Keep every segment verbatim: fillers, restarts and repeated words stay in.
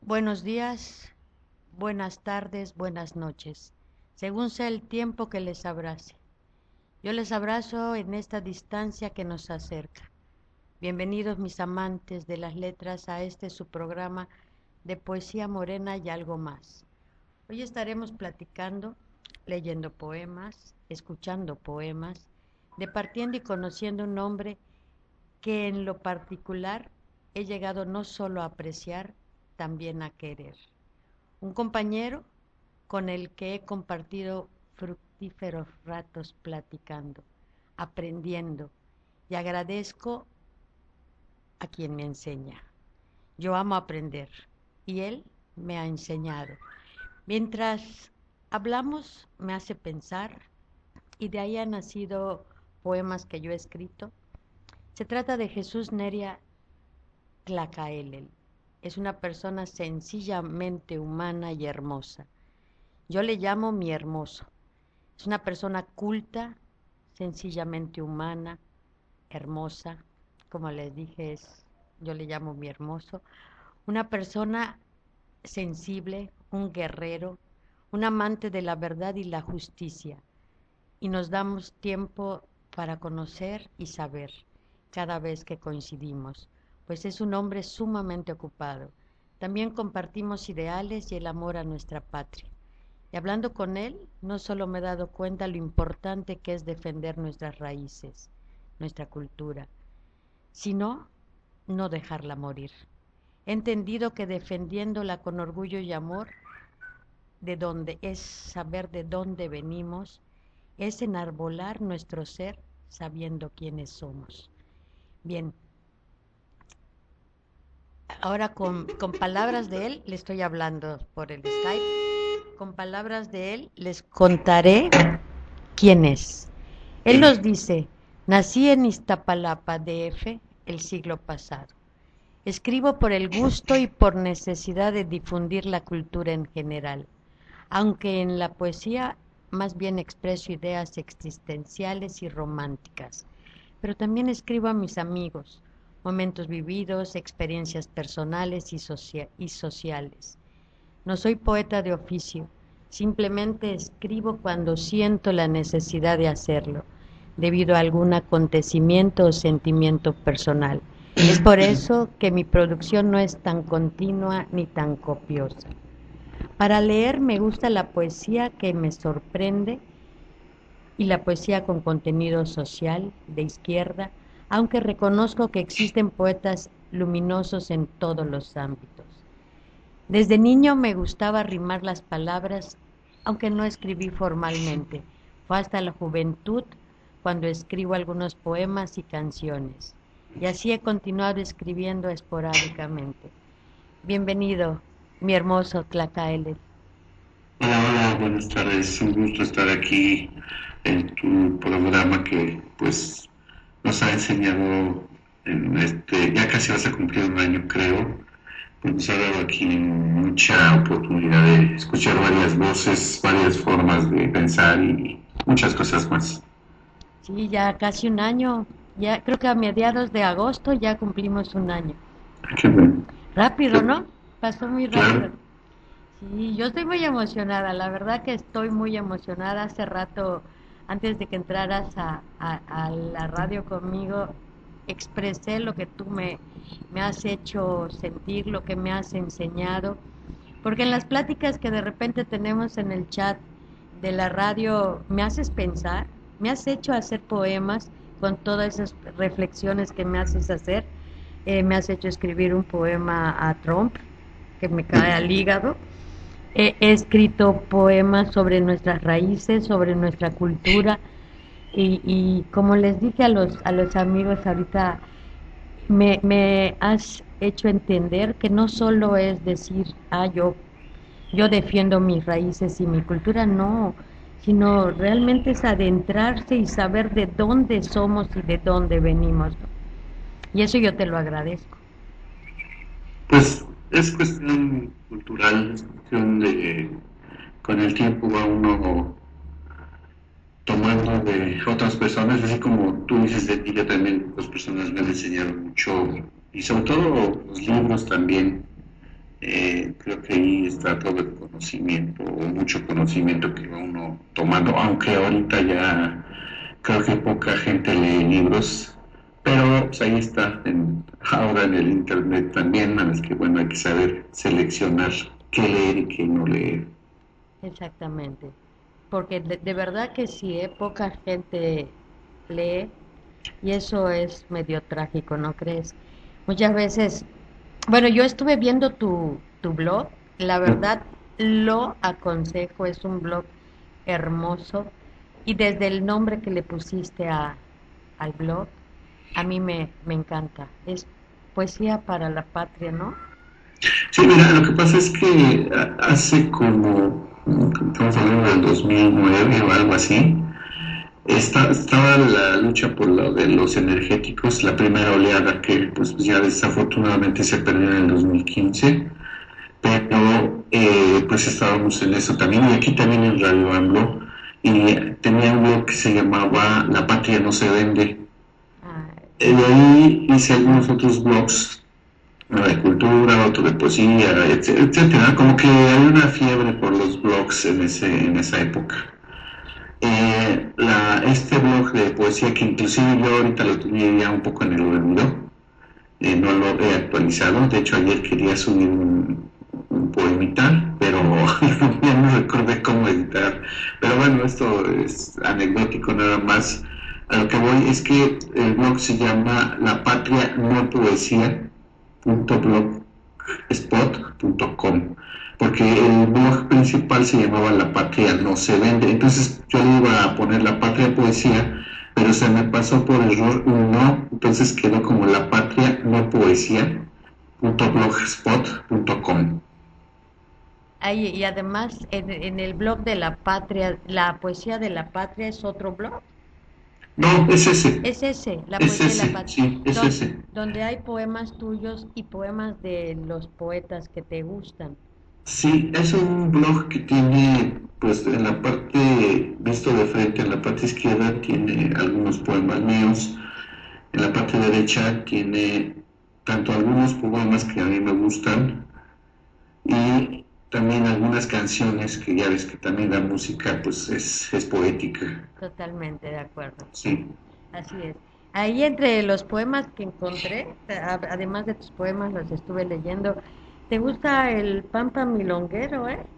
Buenos días, buenas tardes, buenas noches, según sea el tiempo que les abrace. Yo les abrazo en esta distancia que nos acerca. Bienvenidos mis amantes de las letras a este su programa de poesía morena y algo más. Hoy estaremos platicando, leyendo poemas, escuchando poemas, departiendo y conociendo un hombre que en lo particular he llegado no solo a apreciar, también a querer. Un compañero con el que he compartido fructíferos ratos platicando, aprendiendo, y agradezco a quien me enseña. Yo amo aprender y él me ha enseñado. Mientras hablamos me hace pensar y de ahí han nacido poemas que yo he escrito. Se trata de Jesús Neria Tlacaelel. Es una persona sencillamente humana y hermosa. Yo le llamo mi hermoso. Es una persona culta, sencillamente humana, hermosa. Como les dije, es, yo le llamo mi hermoso. Una persona sensible, un guerrero, un amante de la verdad y la justicia. Y nos damos tiempo para conocer y saber cada vez que coincidimos, pues es un hombre sumamente ocupado. También compartimos ideales y el amor a nuestra patria. Y hablando con él, no solo me he dado cuenta lo importante que es defender nuestras raíces, nuestra cultura, sino no dejarla morir. He entendido que defendiéndola con orgullo y amor, de dónde es saber de dónde venimos, es enarbolar nuestro ser sabiendo quiénes somos. Bien, ahora con, con palabras de él, le estoy hablando por el Skype, con palabras de él les contaré quién es. Él nos dice, nací en Iztapalapa, D F, el siglo pasado. Escribo por el gusto y por necesidad de difundir la cultura en general, aunque en la poesía más bien expreso ideas existenciales y románticas, pero también escribo a mis amigos, momentos vividos, experiencias personales y, socia- y sociales. No soy poeta de oficio, simplemente escribo cuando siento la necesidad de hacerlo, debido a algún acontecimiento o sentimiento personal. Es por eso que mi producción no es tan continua ni tan copiosa. Para leer me gusta la poesía que me sorprende y la poesía con contenido social, de izquierda, aunque reconozco que existen poetas luminosos en todos los ámbitos. Desde niño me gustaba rimar las palabras, aunque no escribí formalmente. Fue hasta la juventud cuando escribo algunos poemas y canciones. Y así he continuado escribiendo esporádicamente. Bienvenido, mi hermoso Tlacaelel. Hola, hola, buenas tardes. Un gusto estar aquí en tu programa que pues nos ha enseñado en este, ya casi vas a cumplir un año creo, pues nos ha dado aquí mucha oportunidad de escuchar varias voces, varias formas de pensar y muchas cosas más. Sí, ya casi un año, ya creo que a mediados de agosto ya cumplimos un año. Qué bueno. Rápido, ¿no? Pasó muy rápido. Claro, Sí, yo estoy muy emocionada, la verdad que estoy muy emocionada. Hace rato, antes de que entraras a, a- a la radio conmigo, expresé lo que tú me, me has hecho sentir, lo que me has enseñado, porque en las pláticas que de repente tenemos en el chat de la radio, me haces pensar, me has hecho hacer poemas con todas esas reflexiones que me haces hacer. Eh, me has hecho escribir un poema a Trump, que me cae al hígado. He, he escrito poemas sobre nuestras raíces, sobre nuestra cultura y, y como les dije a los, a los amigos ahorita, me, me has hecho entender que no solo es decir, ah, yo, yo defiendo mis raíces y mi cultura, no, sino realmente es adentrarse y saber de dónde somos y de dónde venimos, ¿no? Y eso yo te lo agradezco. pues es cuestión cultural, es cuestión de con el tiempo va uno tomando de otras personas, así como tú dices de ti, yo también, otras personas me han enseñado mucho, y sobre todo los libros también, Eh, creo que ahí está todo el conocimiento, o mucho conocimiento que va uno tomando, aunque ahorita ya creo que poca gente lee libros, pero pues ahí está, en, ahora en el internet también, a las que bueno, hay que saber seleccionar qué leer y qué no leer. Exactamente. Porque de, de verdad que sí, ¿eh? Poca gente lee y eso es medio trágico, ¿no crees? Muchas veces, bueno, yo estuve viendo tu, tu blog, la verdad lo aconsejo, es un blog hermoso y desde el nombre que le pusiste a, al blog, a mí me, me encanta. Es poesía para la patria, ¿no? Sí, mira, lo que pasa es que hace como, estamos hablando del dos mil nueve o algo así, Está, estaba la lucha por lo de los energéticos, la primera oleada que pues ya desafortunadamente se perdió en el dos mil quince, pero eh, pues estábamos en eso también y aquí también en Radio AMLO y tenía un blog que se llamaba La Patria no se vende. Ah, Eh, de ahí hice algunos otros blogs, uno de cultura, otro de poesía, etc- etcétera. Como que había una fiebre por los blogs en, ese, en esa época. Eh, la, este blog de poesía que inclusive yo ahorita lo tenía ya un poco en el olvido, eh, no lo he actualizado, de hecho ayer quería subir un, un poemita, pero ya no recordé cómo editar, pero bueno, esto es anecdótico nada más. A lo que voy es que el blog se llama La Patria No Poesía punto blogspot punto com, porque el blog principal se llamaba La Patria No Se Vende. Entonces yo le iba a poner La Patria Poesía, pero se me pasó por error un no, entonces quedó como La Patria No Poesía punto blogspot punto com. ay, y además en, en el blog de la patria, la poesía de la patria es otro blog. No, es ese, Es ese, la es poesía de la ese, patria, sí, es don- ese. donde hay poemas tuyos y poemas de los poetas que te gustan. Sí, es un blog que tiene, pues en la parte, visto de frente, en la parte izquierda tiene algunos poemas míos, en la parte derecha tiene tanto algunos poemas que a mí me gustan y también algunas canciones que ya ves que también la música pues es, es poética. Totalmente de acuerdo. Sí. Así es. Ahí entre los poemas que encontré, a- además de tus poemas, los estuve leyendo. ¿Te gusta el Pampa Milonguero, eh?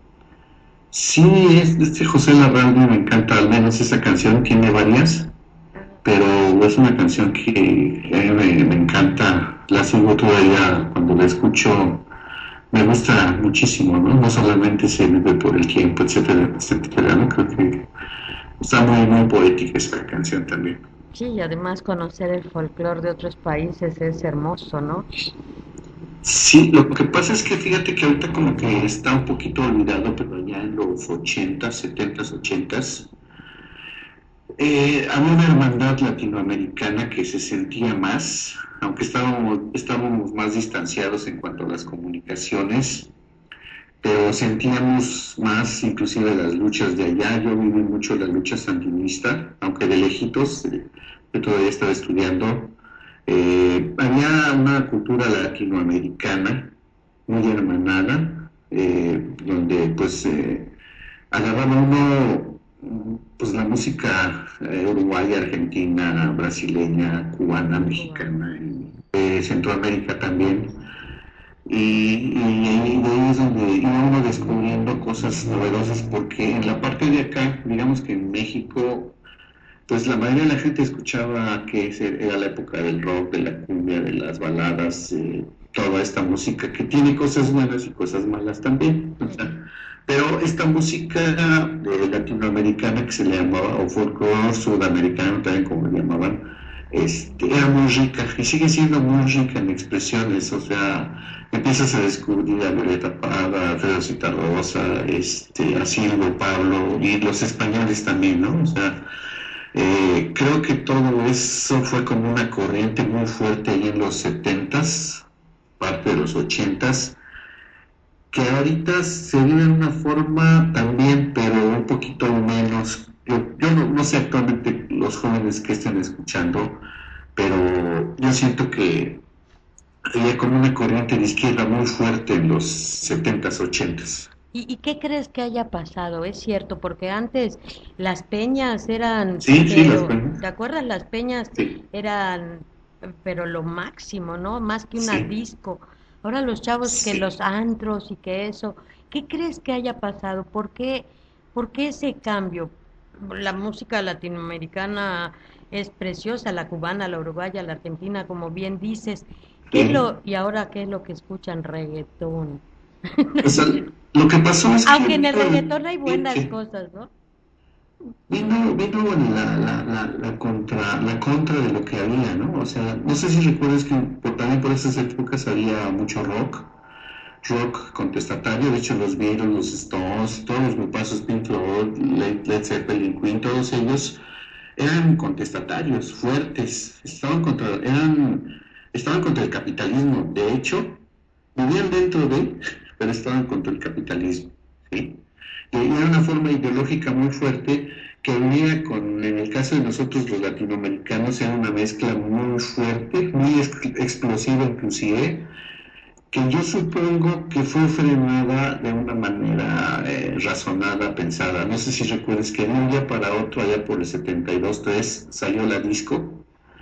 Sí, es, este José Larralde me encanta, al menos esa canción tiene varias, pero es una canción que a mí me, me encanta, la sigo todavía cuando la escucho, me gusta muchísimo, ¿no? No solamente se vive por el tiempo, etcétera, etcétera, ¿no? Creo que está muy, muy poética esa canción también. Sí, y además conocer el folclore de otros países es hermoso, ¿no? Sí, lo que pasa es que fíjate que ahorita como que está un poquito olvidado, pero ya en los ochentas, setentas, ochentas, eh, había una hermandad latinoamericana que se sentía más, aunque estábamos, estábamos más distanciados en cuanto a las comunicaciones, pero sentíamos más inclusive las luchas de allá. Yo viví mucho la lucha sandinista, aunque de lejitos, eh, yo todavía estaba estudiando. Eh, había una cultura latinoamericana muy hermanada, eh, donde pues eh, agarraba uno pues la música eh, uruguaya, argentina, brasileña, cubana, Cubano. mexicana y de Centroamérica también. Y, y, ahí, de ahí es donde iba uno descubriendo cosas novedosas, porque en la parte de acá, digamos que en México, pues la mayoría de la gente escuchaba que era la época del rock, de la cumbia, de las baladas, eh, toda esta música que tiene cosas buenas y cosas malas también. O sea, pero esta música eh, latinoamericana que se le llamaba, o folclore sudamericano también como le llamaban, este, era muy rica y sigue siendo muy rica en expresiones. O sea, empiezas a descubrir a Violeta Parra, a Fredo Citarrosa, este, a Silvio Pablo y los españoles también, ¿no? O sea, eh, creo que todo eso fue como una corriente muy fuerte ahí en los setentas, parte de los ochentas, que ahorita se vive de una forma también, pero un poquito menos. Yo, yo no, no sé actualmente los jóvenes que estén escuchando, pero yo siento que había como una corriente de izquierda muy fuerte en los setentas, ochentas. ¿Y, y qué crees que haya pasado? Es cierto, porque antes las peñas eran, Sí, sí, las pero, peñas. ¿te acuerdas? Las peñas Sí, eran, eh, pero lo máximo, ¿no? Más que una sí, disco. Ahora los chavos que sí. los antros y que eso, ¿qué crees que haya pasado? ¿Por qué, por qué ese cambio? La música latinoamericana es preciosa, la cubana, la uruguaya, la argentina, como bien dices. ¿Qué es Sí. lo, y ahora qué es lo que escuchan? Reggaetón. Pues al- lo que pasó es que Aunque en el vino, reggaetón hay vi- buenas sí, cosas, ¿no? vino, vino la, la, la, la contra, la contra de lo que había, ¿no? O sea, no sé si recuerdas que por- también por esas épocas había mucho rock, rock contestatario. De hecho, los Beatles, los Stones, todos los grupazos, Pink Floyd, Led, Led Zeppelin, Queen, todos ellos eran contestatarios, fuertes, estaban contra, eran, estaban contra el capitalismo. De hecho, vivían dentro de, pero estaban contra el capitalismo, ¿sí? Y era una forma ideológica muy fuerte que unía con, en el caso de nosotros los latinoamericanos, era una mezcla muy fuerte, muy ex explosiva inclusive, que yo supongo que fue frenada de una manera eh, razonada, pensada. No sé si recuerdas que de un día para otro, allá por el setenta y dos, tres, salió la disco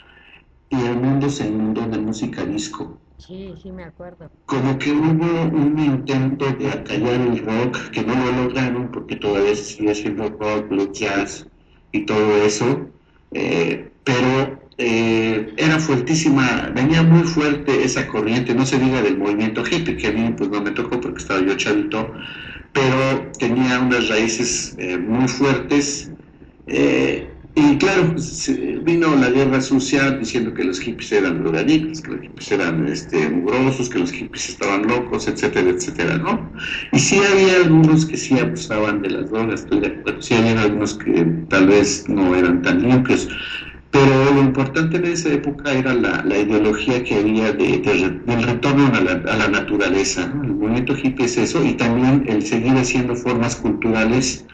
y el mundo se inundó de música disco. Sí, sí, me acuerdo. Como que hubo un intento de acallar el rock, que no lo lograron porque todavía se sigue haciendo rock, blues, jazz y todo eso, eh, pero eh, era fuertísima, venía muy fuerte esa corriente, no se diga del movimiento hippie, que a mí pues no me tocó porque estaba yo chavito, pero tenía unas raíces eh, muy fuertes. Eh, y claro, pues, vino la guerra sucia diciendo que los hippies eran drogadictos, que los hippies eran este, mugrosos, que los hippies estaban locos, etcétera, etcétera, ¿no? Y sí había algunos que sí abusaban de las drogas, estoy de acuerdo, sí había algunos que tal vez no eran tan limpios, pero lo importante en esa época era la, la ideología que había de, de, del retorno a la, a la naturaleza, ¿no? El movimiento hippie es eso, y también el seguir haciendo formas culturales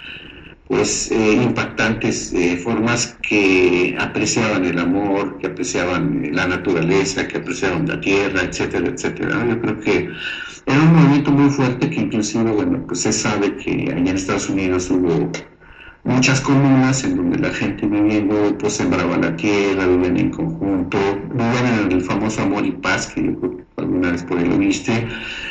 pues eh, impactantes, eh, formas que apreciaban el amor, que apreciaban la naturaleza, que apreciaban la tierra, etcétera, etcétera. Yo creo que era un movimiento muy fuerte que inclusive, bueno, pues se sabe que allá en Estados Unidos hubo muchas comunas en donde la gente viviendo, pues sembraba la tierra, vivían en conjunto, vivían en el famoso amor y paz, que yo creo que alguna vez por ahí lo viste,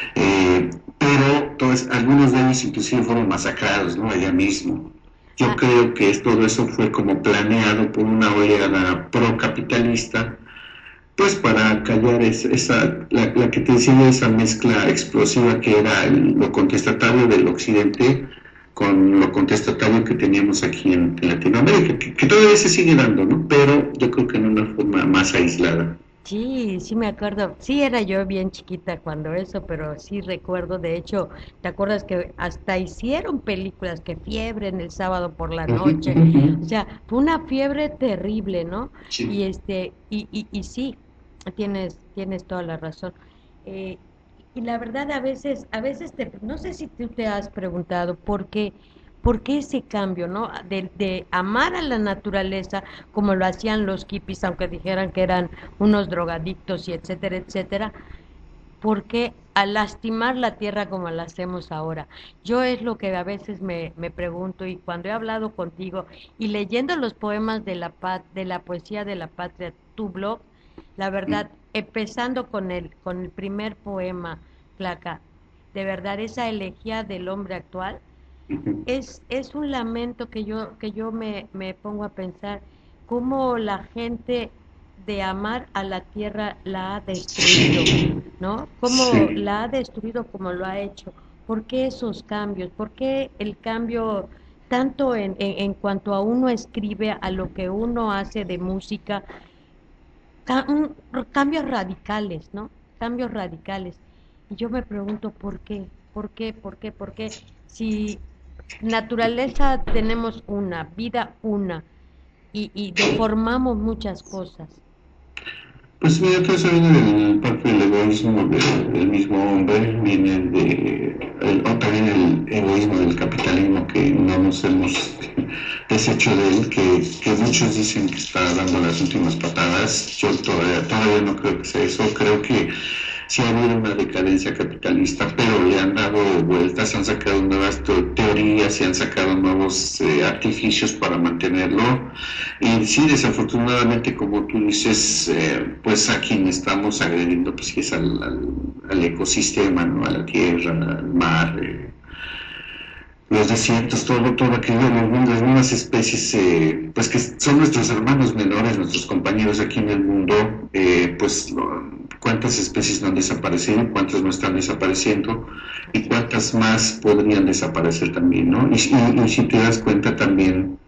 eh, pero todos, algunos de ellos inclusive fueron masacrados, ¿no? Allá mismo. Yo Ah, creo que todo eso fue como planeado por una oleada procapitalista, pues para callar esa, esa la, la, que te decía, esa mezcla explosiva que era el, lo contestatario del occidente con lo contestatario que teníamos aquí en, en Latinoamérica, que, que todavía se sigue dando, ¿no? Pero yo creo que en una forma más aislada. sí, sí me acuerdo. Sí era yo bien chiquita cuando eso, pero sí recuerdo. De hecho, ¿te acuerdas que hasta hicieron películas que Fiebre en el sábado por la Uh-huh, noche? O uh-huh. sea, fue una fiebre terrible, ¿no? Y Sí. este, y, y, y sí, tienes, tienes toda la razón. Eh, y la verdad a veces, a veces te, no sé si tú te has preguntado por qué, por qué ese cambio, ¿no? De, de amar a la naturaleza como lo hacían los hippies, aunque dijeran que eran unos drogadictos y etcétera, etcétera, ¿por qué a lastimar la tierra como la hacemos ahora? Yo es lo que a veces me, me pregunto y cuando he hablado contigo y leyendo los poemas de la, pat- de la poesía de la patria, tu blog, la verdad, empezando con el, con el primer poema, Placa, de verdad esa elegía del hombre actual, Uh-huh. es, es un lamento que yo, que yo me, me pongo a pensar cómo la gente de amar a la tierra la ha destruido, ¿no? Cómo Sí. la ha destruido como lo ha hecho. ¿Por qué esos cambios? ¿Por qué el cambio tanto en, en, en cuanto a uno escribe, a lo que uno hace de música? Ca- un- cambios radicales, ¿no? Cambios radicales. Y yo me pregunto por qué, por qué, por qué, por qué. Si naturaleza tenemos una, vida una, y, y deformamos muchas cosas. Pues mira, todo eso viene del parte del egoísmo del, del mismo hombre, viene de, el, o también el egoísmo del capitalismo que no nos hemos deshecho de él, que, que muchos dicen que está dando las últimas patadas. Yo todavía, todavía no creo que sea eso, creo que sí ha habido una decadencia capitalista, pero le han dado vueltas, han sacado nuevas teorías y han sacado nuevos eh, artificios para mantenerlo. Y sí, desafortunadamente, como tú dices, eh, pues a quien estamos agrediendo, pues sí es al, al, al ecosistema, ¿no? A la tierra, al mar, eh, los desiertos, todo, todo aquello, las nuevas especies, eh, pues que son nuestros hermanos menores, nuestros compañeros aquí en el mundo, eh, pues lo, cuántas especies no han desaparecido, cuántas no están desapareciendo y cuántas más podrían desaparecer también, ¿no? Y, y, y si te das cuenta también,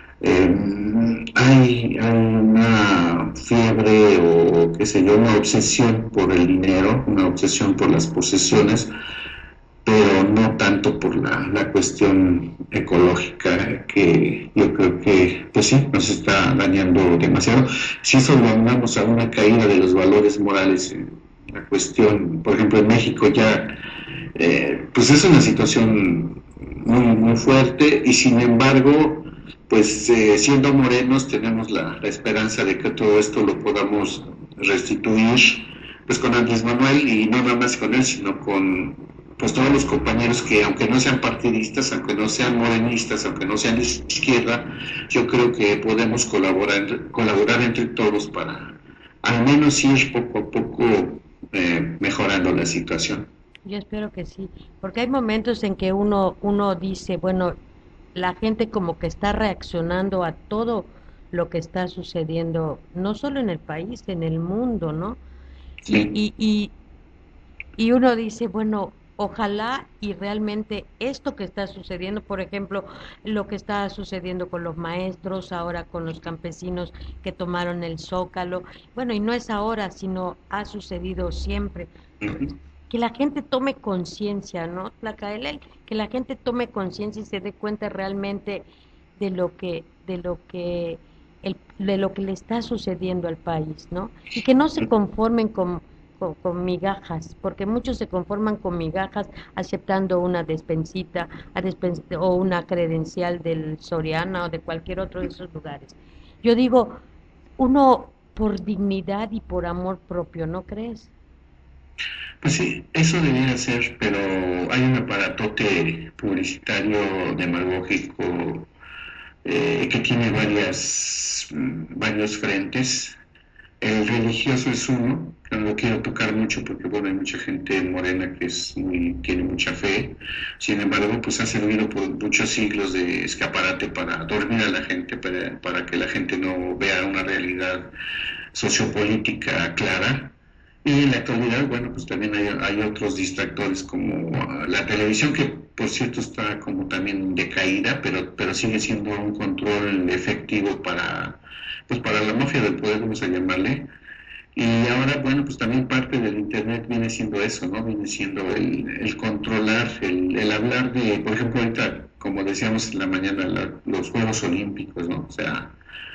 eh, hay, hay una fiebre o qué sé yo, una obsesión por el dinero, una obsesión por las posesiones, pero no tanto por la, la cuestión ecológica, que yo creo que, pues sí, nos está dañando demasiado. Si eso lo aunamos a una caída de los valores morales, eh, la cuestión, por ejemplo, en México ya, eh, pues es una situación muy, muy fuerte y sin embargo, pues eh, siendo morenos tenemos la, la esperanza de que todo esto lo podamos restituir, pues con Andrés Manuel y no nada más con él, sino con pues todos los compañeros que aunque no sean partidistas, aunque no sean morenistas, aunque no sean de izquierda, yo creo que podemos colaborar, colaborar entre todos para al menos ir poco a poco eh, mejorando la situación. Yo espero que sí, porque hay momentos en que uno, uno dice, bueno, la gente como que está reaccionando a todo lo que está sucediendo, no solo en el país, en el mundo, ¿no? Y, Sí. y, y, y uno dice, bueno, ojalá y realmente esto que está sucediendo, por ejemplo, lo que está sucediendo con los maestros, ahora con los campesinos que tomaron el Zócalo, bueno, y no es ahora, sino ha sucedido siempre, Uh-huh. que la gente tome conciencia, ¿no? Tlacaelel, que la gente tome conciencia y se dé cuenta realmente de lo que, de lo que, el, de lo que le está sucediendo al país, ¿no? Y que no se conformen con, con, con migajas, porque muchos se conforman con migajas aceptando una despensita a despen- o una credencial del Soriana o de cualquier otro de esos lugares. Yo digo, uno por dignidad y por amor propio, ¿no crees? Pues sí, eso debería ser, pero hay un aparatote publicitario demagógico eh, que tiene varias, mm, varios frentes. El religioso es uno, que no lo quiero tocar mucho porque bueno, hay mucha gente morena que es muy, tiene mucha fe. Sin embargo, pues ha servido por muchos siglos de escaparate para dormir a la gente, para, para que la gente no vea una realidad sociopolítica clara. Y en la actualidad, bueno, pues también hay, hay otros distractores como uh, la televisión, que por cierto está como también decaída, pero, pero sigue siendo un control efectivo para, pues para la mafia del poder, vamos a llamarle. Y ahora, bueno, pues también parte del Internet viene siendo eso, ¿no? Viene siendo el, el controlar, el, el hablar de, por ejemplo, ahorita, como decíamos en la mañana, la, los Juegos Olímpicos, ¿no? O sea,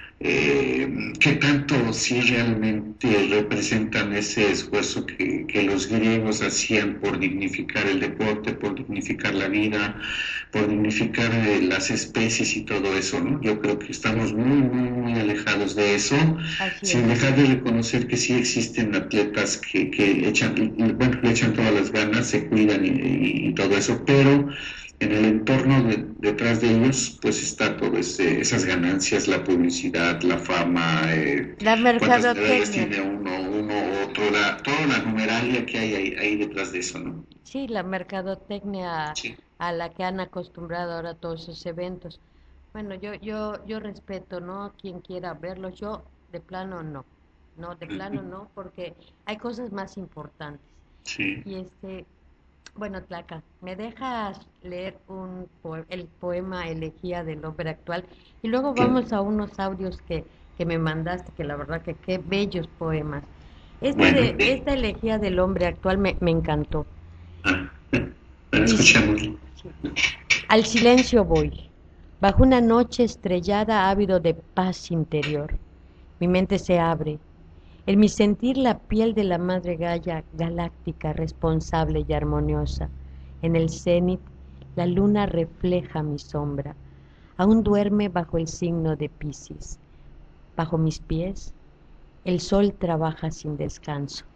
eh, qué tanto sí realmente representan ese esfuerzo que, que los griegos hacían por dignificar el deporte, por dignificar la vida, por dignificar eh, las especies y todo eso, ¿no? Yo creo que estamos muy, muy, muy alejados de eso, Así sin es. dejar de reconocer que sí existen atletas que, que echan, bueno, le echan todas las ganas, se cuidan y, y, y todo eso, pero en el entorno de, detrás de ellos pues está todo ese, esas ganancias, la publicidad, la fama, eh, La cuántas medallas mercadotecnia. tiene uno, uno, otro, la, toda la numeralia que hay ahí, ahí detrás de eso, ¿no? Sí, la mercadotecnia Sí. a la que han acostumbrado ahora todos esos eventos. Bueno, yo, yo, yo respeto, ¿no? Quien quiera verlos, yo de plano no, no, de plano no, porque hay cosas más importantes. Sí. Y este, bueno, Tlaca, ¿me dejas leer un poe- el poema Elegía del hombre actual? Y luego Claro. vamos a unos audios que, que me mandaste, que la verdad que qué bellos poemas. Este Bueno, de, esta elegía del hombre actual me, me encantó. ah, bueno, Dice, escuchamos. sí, al silencio voy, bajo una noche estrellada ávido de paz interior. Mi mente se abre, en mi sentir la piel de la madre Gaia galáctica, responsable y armoniosa. En el cenit la luna refleja mi sombra, aún duerme bajo el signo de Piscis. Bajo mis pies el sol trabaja sin descanso,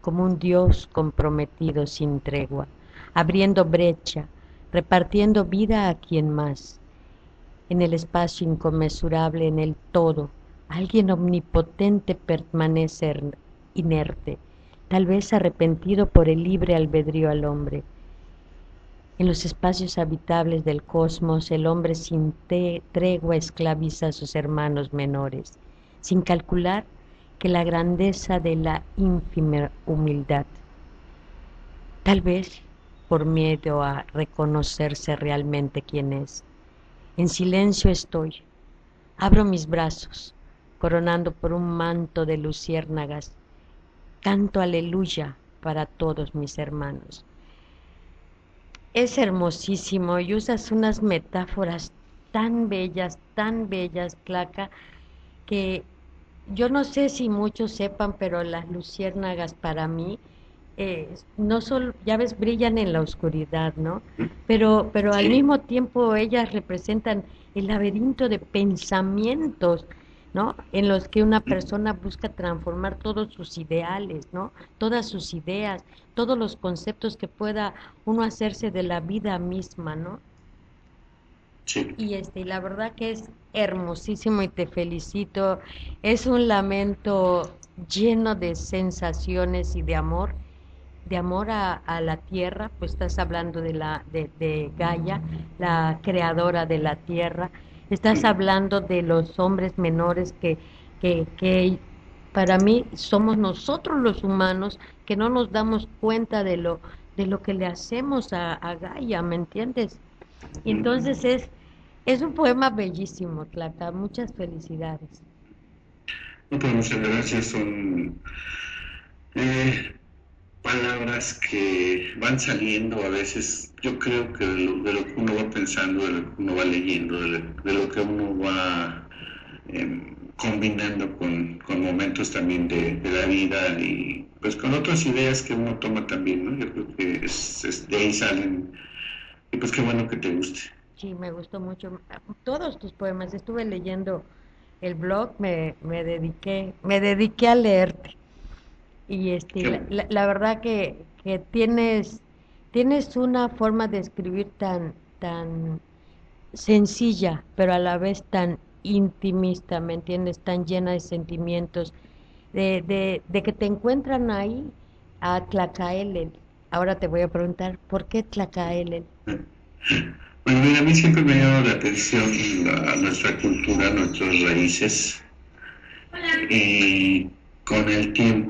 como un Dios comprometido sin tregua, abriendo brecha, repartiendo vida a quien más. En el espacio inconmensurable, en el todo, alguien omnipotente permanece inerte, tal vez arrepentido por el libre albedrío al hombre. En los espacios habitables del cosmos, el hombre sin tregua esclaviza a sus hermanos menores, sin calcular que la grandeza de la ínfima humildad. Tal vez por miedo a reconocerse realmente quién es. En silencio estoy, abro mis brazos, coronando por un manto de luciérnagas, canto aleluya para todos mis hermanos. Es hermosísimo y usas unas metáforas tan bellas, tan bellas, Tlaca, que yo no sé si muchos sepan, pero las luciérnagas para mí, eh, no solo, ya ves, brillan en la oscuridad, ¿no? Pero, pero al mismo tiempo ellas representan el laberinto de pensamientos, ¿no? En los que una persona busca transformar todos sus ideales, ¿no? Todas sus ideas, todos los conceptos que pueda uno hacerse de la vida misma, ¿no? Sí. Y este, la verdad que es hermosísimo y te felicito. Es un lamento lleno de sensaciones y de amor, de amor a, a la tierra, pues estás hablando de la de, de Gaia, la creadora de la tierra. Estás hablando de los hombres menores que, que, que para mí somos nosotros los humanos que no nos damos cuenta de lo, de lo que le hacemos a, a Gaia, ¿me entiendes? Y entonces es, es un poema bellísimo, Tlaca, muchas felicidades. No, pues muchas gracias, son eh, palabras que van saliendo a veces, yo creo que de lo, de lo que uno va pensando, de lo que uno va leyendo, de lo, de lo que uno va eh, combinando con, con momentos también de, de la vida y pues con otras ideas que uno toma también, ¿no? Yo creo que es, es, de ahí salen y pues qué bueno que te guste. Sí, me gustó mucho. Todos tus poemas, estuve leyendo el blog, me, me dediqué, me dediqué a leerte. Y este, la, la, la verdad que, que tienes, tienes una forma de escribir tan, tan sencilla, pero a la vez tan intimista, ¿me entiendes? Tan llena de sentimientos, de, de, de que te encuentran ahí a Tlacaelel. Ahora te voy a preguntar, ¿por qué Tlacaelel? Bueno, mira, a mí siempre me ha llamado la atención la, nuestra cultura, nuestras raíces. Y con el tiempo,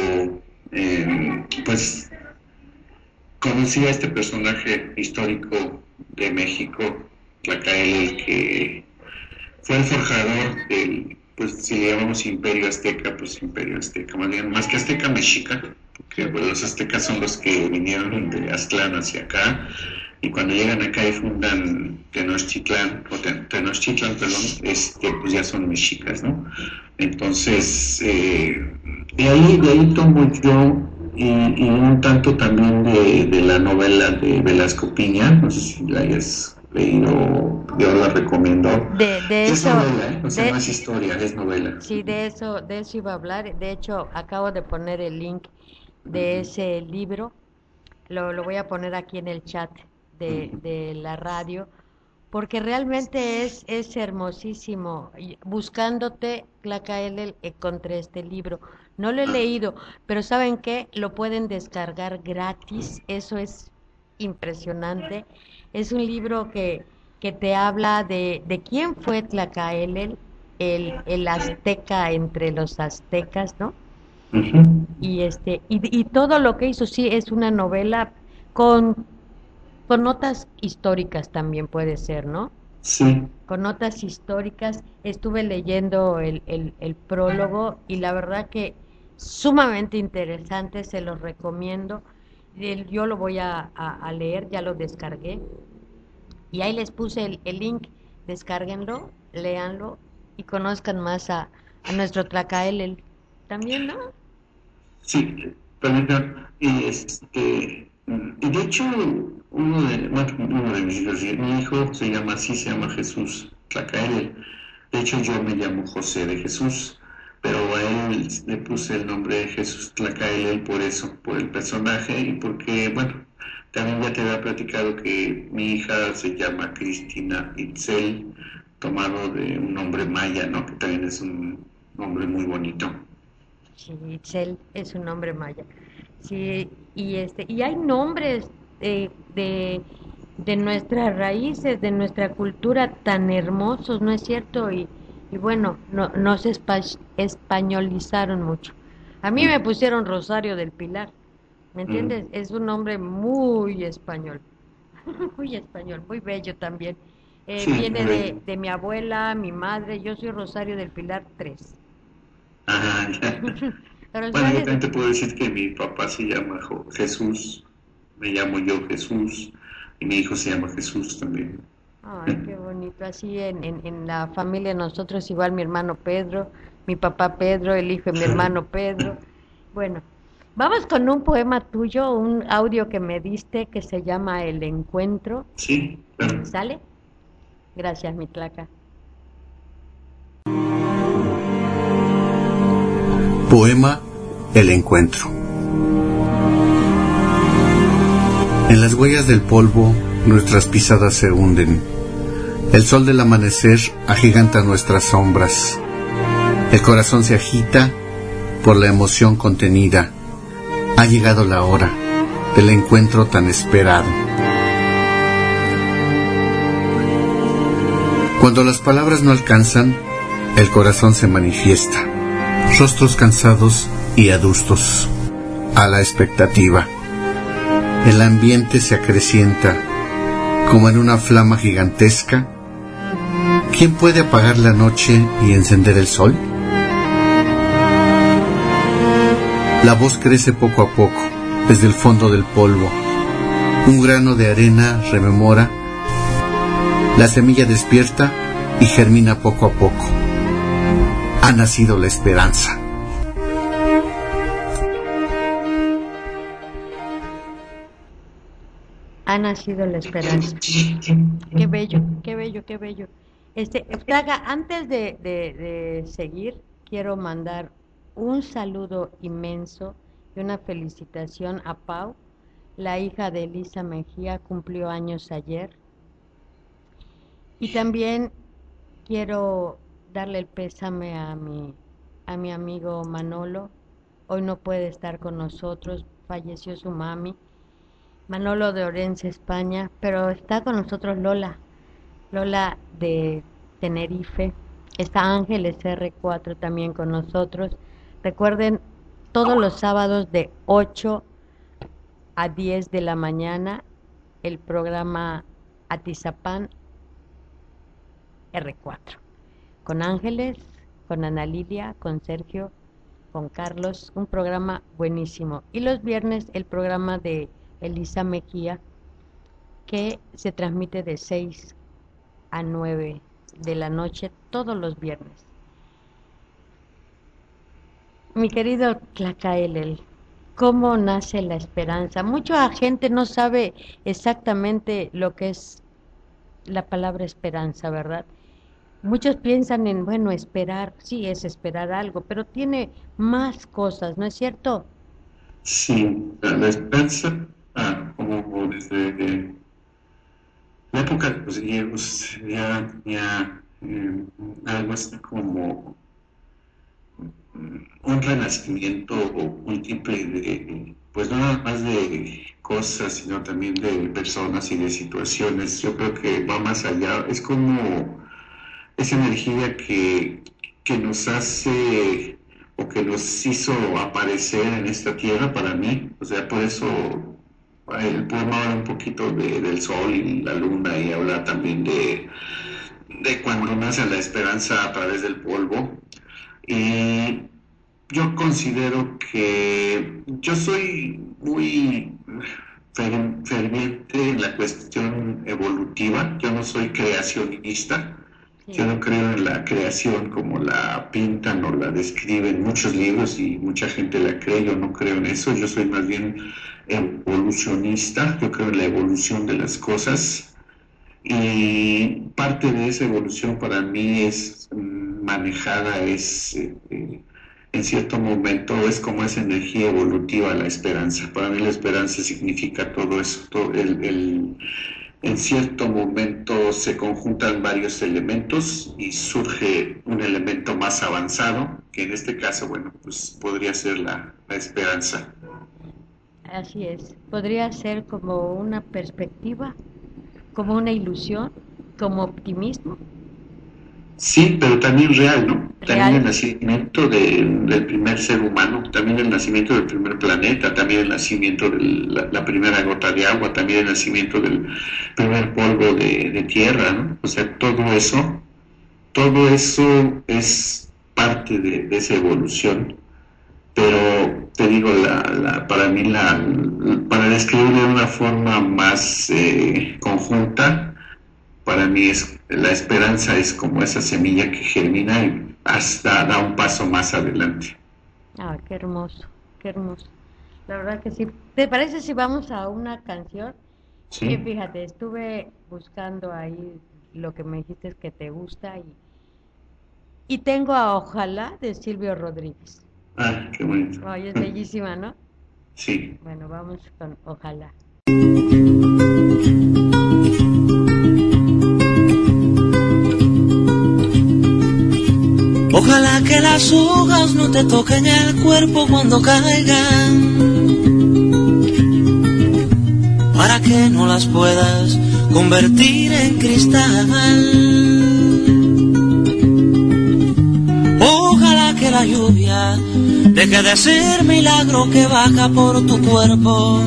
eh, pues, conocí a este personaje histórico de México, Tlacaelel, que fue el forjador del, pues, si le llamamos Imperio Azteca, pues Imperio Azteca, más bien, más que Azteca, Mexica, porque pues, los aztecas son los que vinieron de Aztlán hacia acá. Y cuando llegan acá y fundan Tenochtitlán, o Tenochtitlan, perdón, este, pues ya son mexicas, ¿no? Entonces, eh, de, ahí, de ahí tomo yo, y, y un tanto también de, de la novela de Velasco Piña, no sé si la hayas leído, yo la recomiendo. De, de es eso, novela, ¿eh? O sea, de, no es historia, es novela. Sí, de eso, de eso iba a hablar. De hecho, acabo de poner el link de ese libro. Lo, lo voy a poner aquí en el chat de, de la radio, porque realmente es, es hermosísimo. Buscándote, Tlacaelel, encontré este libro. No lo he leído, pero ¿saben qué? Lo pueden descargar gratis, eso es impresionante. Es un libro que, que te habla de, de quién fue Tlacaelel, el, el azteca entre los aztecas, ¿no? Uh-huh. Y este, y, y todo lo que hizo, sí, es una novela con con notas históricas también puede ser, ¿no? Sí. Con notas históricas, estuve leyendo el, el, el prólogo y la verdad que sumamente interesante, se los recomiendo. El, yo lo voy a, a, a leer, ya lo descargué. Y ahí les puse el, el link, descárguenlo, léanlo y conozcan más a, a nuestro Tlacaelel. También, ¿no? Sí, permítanme, y este... Y de hecho, uno de, bueno, uno de mis hijos, mi hijo se llama así, se llama Jesús Tlacaelel. De hecho, yo me llamo José de Jesús, pero a él le puse el nombre de Jesús Tlacaelel por eso, por el personaje y porque, bueno, también ya te había platicado que mi hija se llama Cristina Itzel, tomado de un nombre maya, ¿no? Que también es un nombre muy bonito. Sí, Itzel es un nombre maya. Sí, y este, y hay nombres de, de, de nuestras raíces, de nuestra cultura tan hermosos, ¿no es cierto? Y, y bueno, no, nos espa- españolizaron mucho. A mí me pusieron Rosario del Pilar, ¿me entiendes? Mm, Es un nombre muy español, muy español, muy bello también. Eh, sí, viene muy de, bello. de mi abuela, mi madre, yo soy Rosario del Pilar tres. Ah, ya. Bueno, yo Rosario también del te puedo Pilar. decir que mi papá se llama Jo- Jesús, me llamo yo Jesús, y mi hijo se llama Jesús también. Ay, qué bonito. Así en, en, en la familia nosotros igual mi hermano Pedro, mi papá Pedro, el hijo de mi hermano Pedro. Bueno, vamos con un poema tuyo, un audio que me diste que se llama El Encuentro. Sí, claro. ¿Sale? Gracias, mi tlaca. Poema El Encuentro. En las huellas del polvo nuestras pisadas se hunden. El sol del amanecer agiganta nuestras sombras. El corazón se agita por la emoción contenida. Ha llegado la hora del encuentro tan esperado. Cuando las palabras no alcanzan, el corazón se manifiesta. Rostros cansados y adustos a la expectativa. El ambiente se acrecienta como en una flama gigantesca. ¿Quién puede apagar la noche y encender el sol? La voz crece poco a poco desde el fondo del polvo. Un grano de arena rememora. La semilla despierta y germina poco a poco. Ha nacido la esperanza. Ha nacido la esperanza. Qué bello, qué bello, qué bello. Este, Fraga, antes de, de, de seguir, quiero mandar un saludo inmenso y una felicitación a Pau, la hija de Elisa Mejía, cumplió años ayer. Y también quiero darle el pésame a mi, a mi amigo Manolo. Hoy no puede estar con nosotros, falleció su mami. Manolo de Orense, España, pero está con nosotros Lola, Lola de Tenerife, está Ángeles R cuatro también con nosotros. Recuerden, todos los sábados de ocho a diez de la mañana, el programa Atizapán R cuatro, con Ángeles, con Ana Lilia, con Sergio, con Carlos, un programa buenísimo. Y los viernes el programa de Elisa Mejía, que se transmite de seis a nueve de la noche todos los viernes. Mi querido Tlacaelel, ¿cómo nace la esperanza? Mucha gente no sabe exactamente lo que es la palabra esperanza, ¿verdad? Muchos piensan en, bueno, esperar, sí es esperar algo, pero tiene más cosas, ¿no es cierto? Sí, la, la esperanza, ah, como desde la época de los griegos ya tenía eh, algo así como un renacimiento múltiple de, pues no nada más de cosas, sino también de personas y de situaciones. Yo creo que va más allá. Es como esa energía que, que nos hace o que nos hizo aparecer en esta tierra para mí. O sea, por eso el poema habla un poquito de, del sol y la luna y habla también de, de cuando nace la esperanza a través del polvo. Y yo considero que yo soy muy fer- ferviente en la cuestión evolutiva, yo no soy creacionista, yo Sí. no creo en la creación como la pintan o la describen muchos libros y mucha gente la cree, yo no creo en eso, yo soy más bien evolucionista, yo creo en la evolución de las cosas y parte de esa evolución para mí es mm, manejada, es eh, eh, en cierto momento es como esa energía evolutiva, la esperanza. Para mí la esperanza significa todo eso, todo el, el, en cierto momento se conjuntan varios elementos y surge un elemento más avanzado, que en este caso, bueno, pues podría ser la, la esperanza. Así es, podría ser como una perspectiva, como una ilusión, como optimismo. Sí, pero también real, ¿no? Real. También el nacimiento de, del primer ser humano, también el nacimiento del primer planeta, también el nacimiento de la, la primera gota de agua, también el nacimiento del primer polvo de, de tierra, ¿no? O sea, todo eso, todo eso es parte de, de esa evolución. Pero te digo, la, la, para mí, la, para describirlo de una forma más eh, conjunta, para mí es la esperanza es como esa semilla que germina y hasta da un paso más adelante. Ah, qué hermoso, qué hermoso. La verdad que sí. ¿Te parece si vamos a una canción? Sí. Que fíjate, estuve buscando ahí lo que me dijiste que te gusta y, y tengo a Ojalá de Silvio Rodríguez. Ah, qué bonito. Ay, es bellísima, ¿no? Sí. Bueno, vamos con Ojalá. Ojalá que las hojas no te toquen el cuerpo cuando caigan, para que no las puedas convertir en cristal. Ojalá que la lluvia deje de ser milagro que baja por tu cuerpo.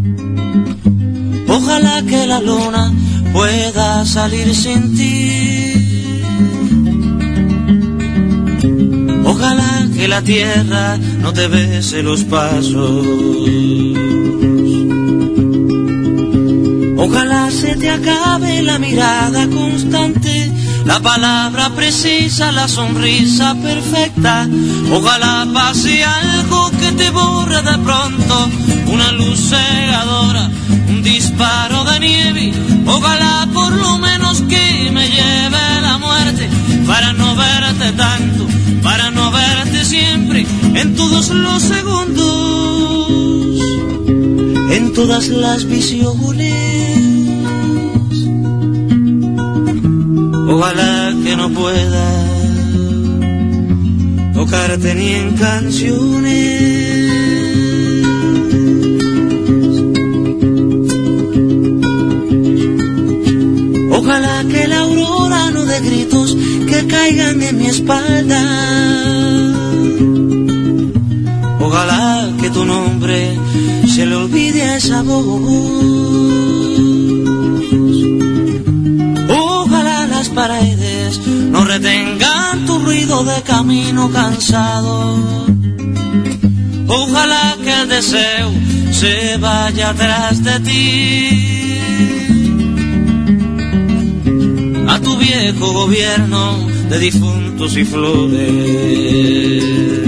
Ojalá que la luna pueda salir sin ti. Ojalá que la tierra no te bese los pasos. Ojalá se te acabe la mirada constante, la palabra precisa, la sonrisa perfecta. Ojalá pase algo que te borre de pronto, una luz cegadora, un disparo de nieve. Ojalá por lo menos que me lleve la muerte, para no verte tanto, para no verte siempre, en todos los segundos, en todas las visiones. Ojalá que no pueda tocarte ni en canciones. Ojalá que la aurora no dé gritos que caigan en mi espalda. Ojalá que tu nombre se le olvide a esa voz. Ojalá las paredes no retengan tu ruido de camino cansado. Ojalá que el deseo se vaya atrás de ti, a tu viejo gobierno de difuntos y flores.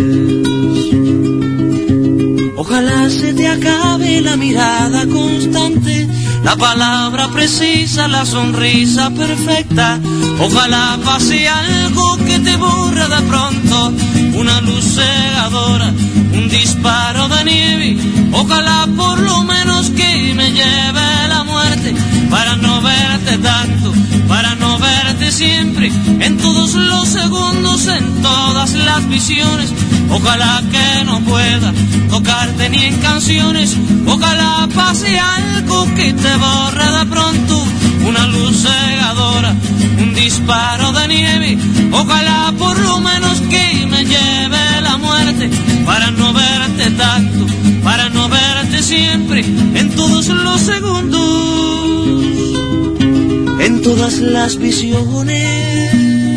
Ojalá se te acabe la mirada constante, la palabra precisa, la sonrisa perfecta. Ojalá pase algo que te borre de pronto, una luz cegadora, un disparo de nieve. Ojalá por lo menos que me lleve la muerte, para no verte tanto, para no verte siempre, en todos los segundos, en todas las visiones. Ojalá que no pueda tocarte ni en canciones. Ojalá pase algo que te borre de pronto, una luz cegadora, un disparo de nieve. Ojalá por lo menos que me lleve la muerte, para no verte tanto, para no verte siempre, en todos los segundos, en todas las visiones.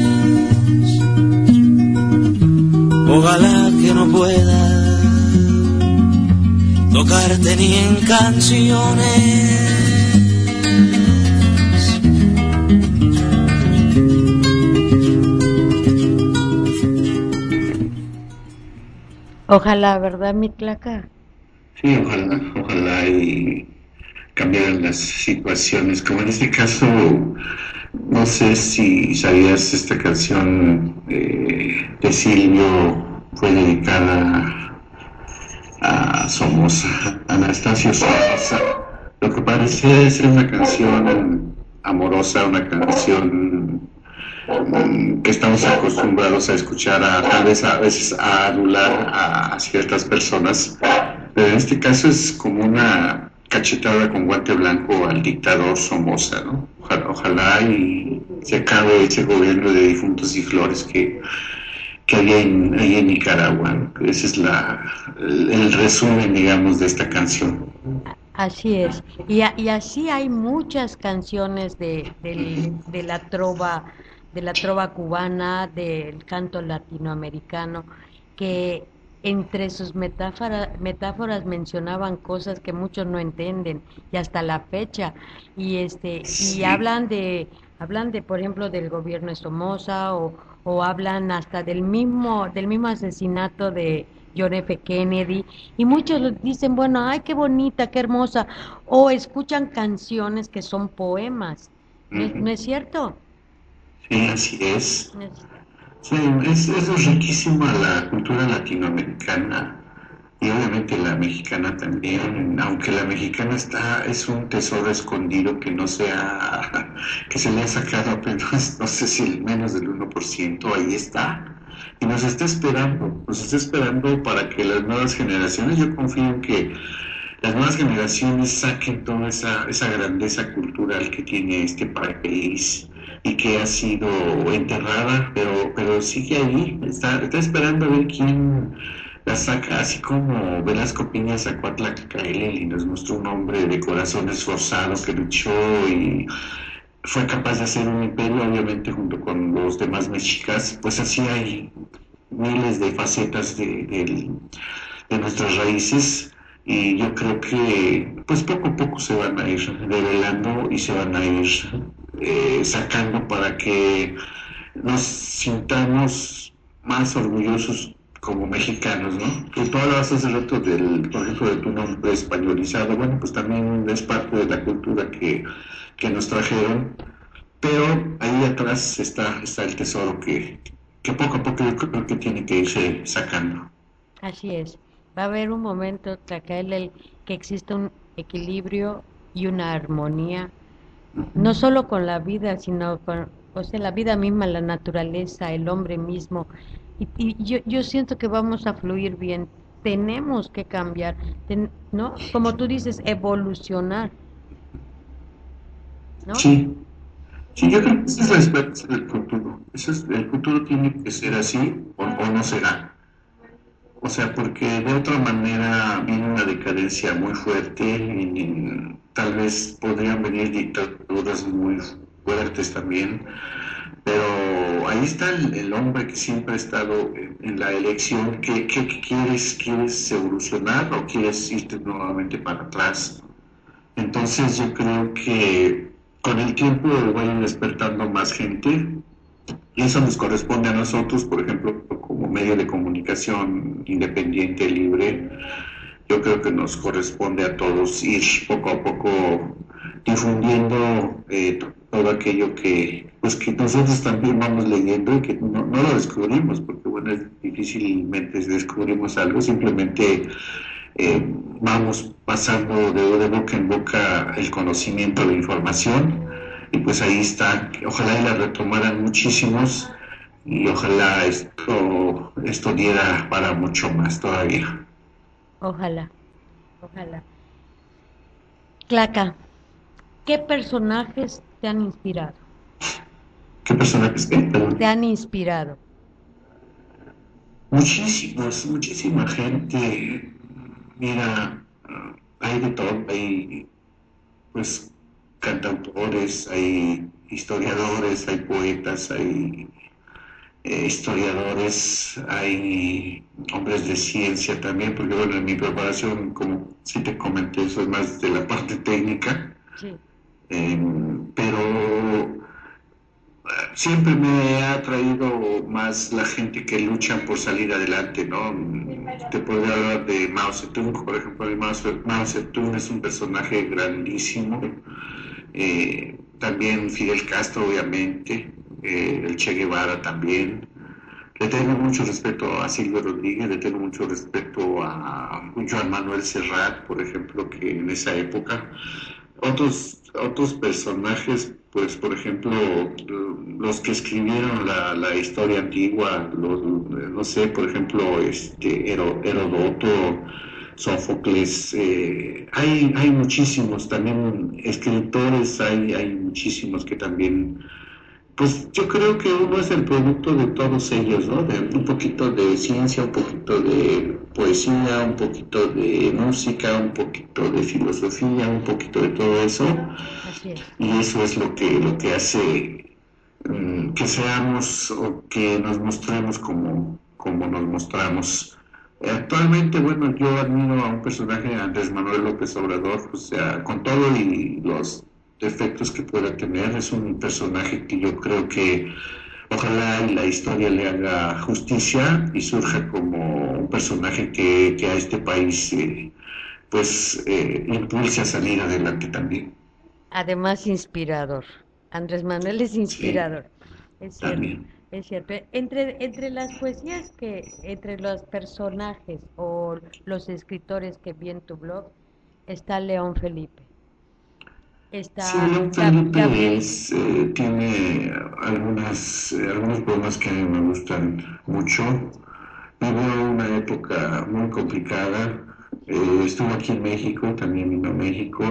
Ojalá que no pueda tocarte ni en canciones. Ojalá, ¿verdad, mi Tlaca? Sí, ojalá, ojalá y cambiaran las situaciones. Como en este caso, no sé si sabías esta canción eh, de Silvio fue dedicada a, a Somoza, Anastasio Somoza. Lo que parece ser una canción amorosa, una canción um, que estamos acostumbrados a escuchar, a, tal vez a veces a adular a, a ciertas personas, pero en este caso es como una cachetada con guante blanco al dictador Somoza, ¿no? Ojalá, ojalá y se acabe ese gobierno de difuntos y flores que, que hay en, hay en Nicaragua, ¿no? Ese es la, el, el resumen, digamos, de esta canción. Así es, y, a, y así hay muchas canciones de, de, de la trova, de la trova cubana, del canto latinoamericano, que entre sus metáforas, metáforas mencionaban cosas que muchos no entienden, y hasta la fecha, y este, y hablan de, hablan de, por ejemplo, del gobierno de Somoza, o, o hablan hasta del mismo, del mismo asesinato de John F. Kennedy, y muchos dicen, bueno, ay, qué bonita, qué hermosa, o escuchan canciones que son poemas, ¿no, uh-huh. ¿no es cierto? Sí, así es. Sí, es, es riquísima la cultura latinoamericana y obviamente la mexicana también, aunque la mexicana está es un tesoro escondido que no se ha, que se le ha sacado apenas, no sé si menos del uno por ciento, ahí está. Y nos está esperando, nos está esperando para que las nuevas generaciones, yo confío en que las nuevas generaciones saquen toda esa, esa grandeza cultural que tiene este país y que ha sido enterrada, pero, pero sigue ahí, está, está esperando a ver quién la saca, así como Velasco Piña sacó a Tlacaelel y nos mostró un hombre de corazón esforzado que luchó y fue capaz de hacer un imperio, obviamente junto con los demás mexicas. Pues así hay miles de facetas de, de, de nuestras raíces, y yo creo que pues poco a poco se van a ir revelando y se van a ir eh, sacando para que nos sintamos más orgullosos como mexicanos, ¿no? Que tú hablabas hace rato del, por ejemplo, de tu nombre españolizado. Bueno, pues también es parte de la cultura que, que nos trajeron, pero ahí atrás está, está el tesoro que, que poco a poco yo creo que tiene que irse sacando. Así es. Va a haber un momento, Tlacaelel, que exista un equilibrio y una armonía, no solo con la vida, sino con, o sea, la vida misma, la naturaleza, el hombre mismo. Y, y yo, yo siento que vamos a fluir bien. Tenemos que cambiar, ten, ¿no? Como tú dices, evolucionar, ¿no? Sí, sí, yo creo que esa es la esperanza del futuro. Eso es, el futuro tiene que ser así o, o no será. O sea, porque de otra manera viene una decadencia muy fuerte y, y tal vez podrían venir dictaduras muy fuertes también, pero ahí está el, el hombre que siempre ha estado en, en la elección. ¿Qué, qué, qué quieres? ¿Quieres evolucionar o quieres irte nuevamente para atrás? Entonces yo creo que con el tiempo vayan despertando más gente, y eso nos corresponde a nosotros, por ejemplo, como medio de comunicación independiente, libre. Yo creo que nos corresponde a todos ir poco a poco difundiendo eh, todo aquello que, pues, que nosotros también vamos leyendo y que no, no lo descubrimos, porque bueno, es difícilmente descubrimos algo, simplemente eh, vamos pasando de, de boca en boca el conocimiento, la información. Y pues ahí está, ojalá y la retomaran muchísimos, y ojalá esto, esto diera para mucho más todavía. Ojalá, ojalá. Tlaca, ¿qué personajes te han inspirado? ¿Qué personajes qué? Perdón. Te han inspirado? Muchísimos, muchísima gente. Mira, hay de todo, hay pues cantautores, hay historiadores, hay poetas, hay eh, historiadores, hay hombres de ciencia también, porque bueno, en mi preparación, como sí te comenté, soy más de la parte técnica, sí. eh, pero siempre me ha atraído más la gente que lucha por salir adelante, ¿no? Te podría hablar de Mao Zedong, por ejemplo. Mao Zedong es un personaje grandísimo. Eh, también Fidel Castro, obviamente, eh, el Che Guevara también, Le tengo mucho respeto a Silvio Rodríguez, le tengo mucho respeto a Joan Manuel Serrat, por ejemplo, que en esa época. Otros, otros personajes, pues por ejemplo, los que escribieron la, la historia antigua, los, no sé, por ejemplo, este Herodoto, Sófocles, eh, hay, hay muchísimos también escritores, hay, hay muchísimos que también, pues yo creo que uno es el producto de todos ellos, ¿no? De un poquito de ciencia, un poquito de poesía, un poquito de música, un poquito de filosofía, un poquito de todo eso. Así es. Y eso es lo que, lo que hace um, que seamos o que nos mostremos como, como nos mostramos. Actualmente, bueno, yo admiro a un personaje, Andrés Manuel López Obrador, o sea, con todo y los defectos que pueda tener, es un personaje que yo creo que ojalá la historia le haga justicia y surja como un personaje que, que a este país eh, pues eh, impulse a salir adelante también. Además, inspirador. Andrés Manuel es inspirador. Sí, es cierto. También. Es cierto. Entre, entre las poesías que, entre los personajes o los escritores que vi en tu blog, está León Felipe. Está Sí, León Felipe es, eh, tiene algunas, eh, algunos poemas que a mí me gustan mucho. Vivió una época muy complicada. Eh, estuvo aquí en México, también vino a México.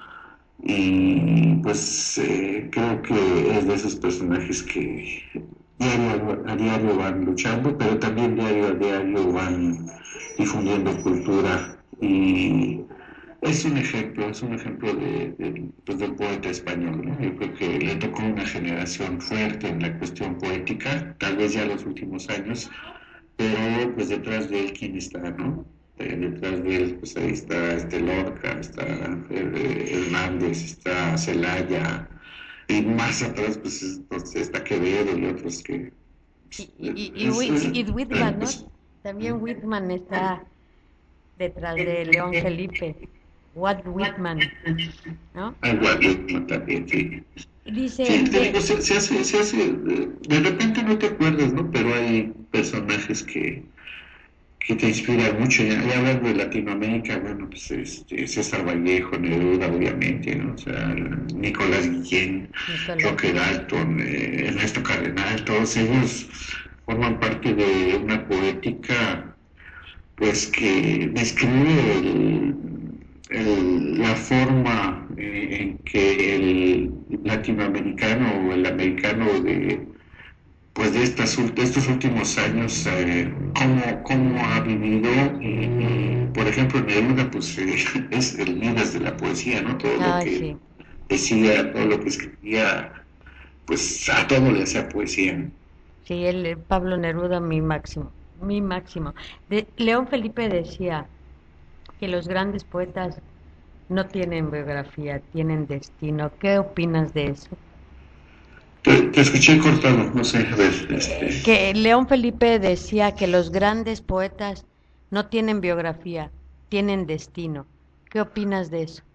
Y pues eh, creo que es de esos personajes que diario a diario van luchando, pero también diario a diario van difundiendo cultura, y es un ejemplo, es un ejemplo de, de, pues, del poeta español, ¿no? Yo creo que le tocó una generación fuerte en la cuestión poética, tal vez ya los últimos años, pero pues detrás de él, ¿quién está, no? Eh, detrás de él, pues ahí está este Lorca, está eh, Hernández, está Celaya, y más atrás pues entonces está Quevedo y otros que... Pues, y, y, y, es, y, y Whitman, ¿no? También Whitman está detrás de León Felipe. Walt Whitman, ¿no? Ah, Walt Whitman también, sí. Dice sí, te que... digo, se, se, hace, se hace, de repente no te acuerdas, ¿no? Pero hay personajes que que te inspiran mucho. Ya, ya hablando de Latinoamérica, bueno, pues este, César Vallejo, Neruda, obviamente, ¿no? O sea, Nicolás Guillén, Nicolás. Roque Dalton, eh, Ernesto Cardenal, todos ellos forman parte de una poética, pues, que describe el, el, la forma eh, en que el latinoamericano o el americano de pues de, estas, de estos últimos años, eh, cómo, cómo ha vivido, y, y, por ejemplo, Neruda, pues eh, es el Midas de la poesía, ¿no? Todo ah, lo que sí. decía, todo lo que escribía, pues a todo le hacía poesía. Sí, el Pablo Neruda, mi máximo, mi máximo. De, León Felipe decía que los grandes poetas no tienen biografía, tienen destino. ¿Qué opinas de eso? Te, te escuché cortado, no sé, a ver, este... Que León Felipe decía que los grandes poetas no tienen biografía, tienen destino. ¿Qué opinas de eso?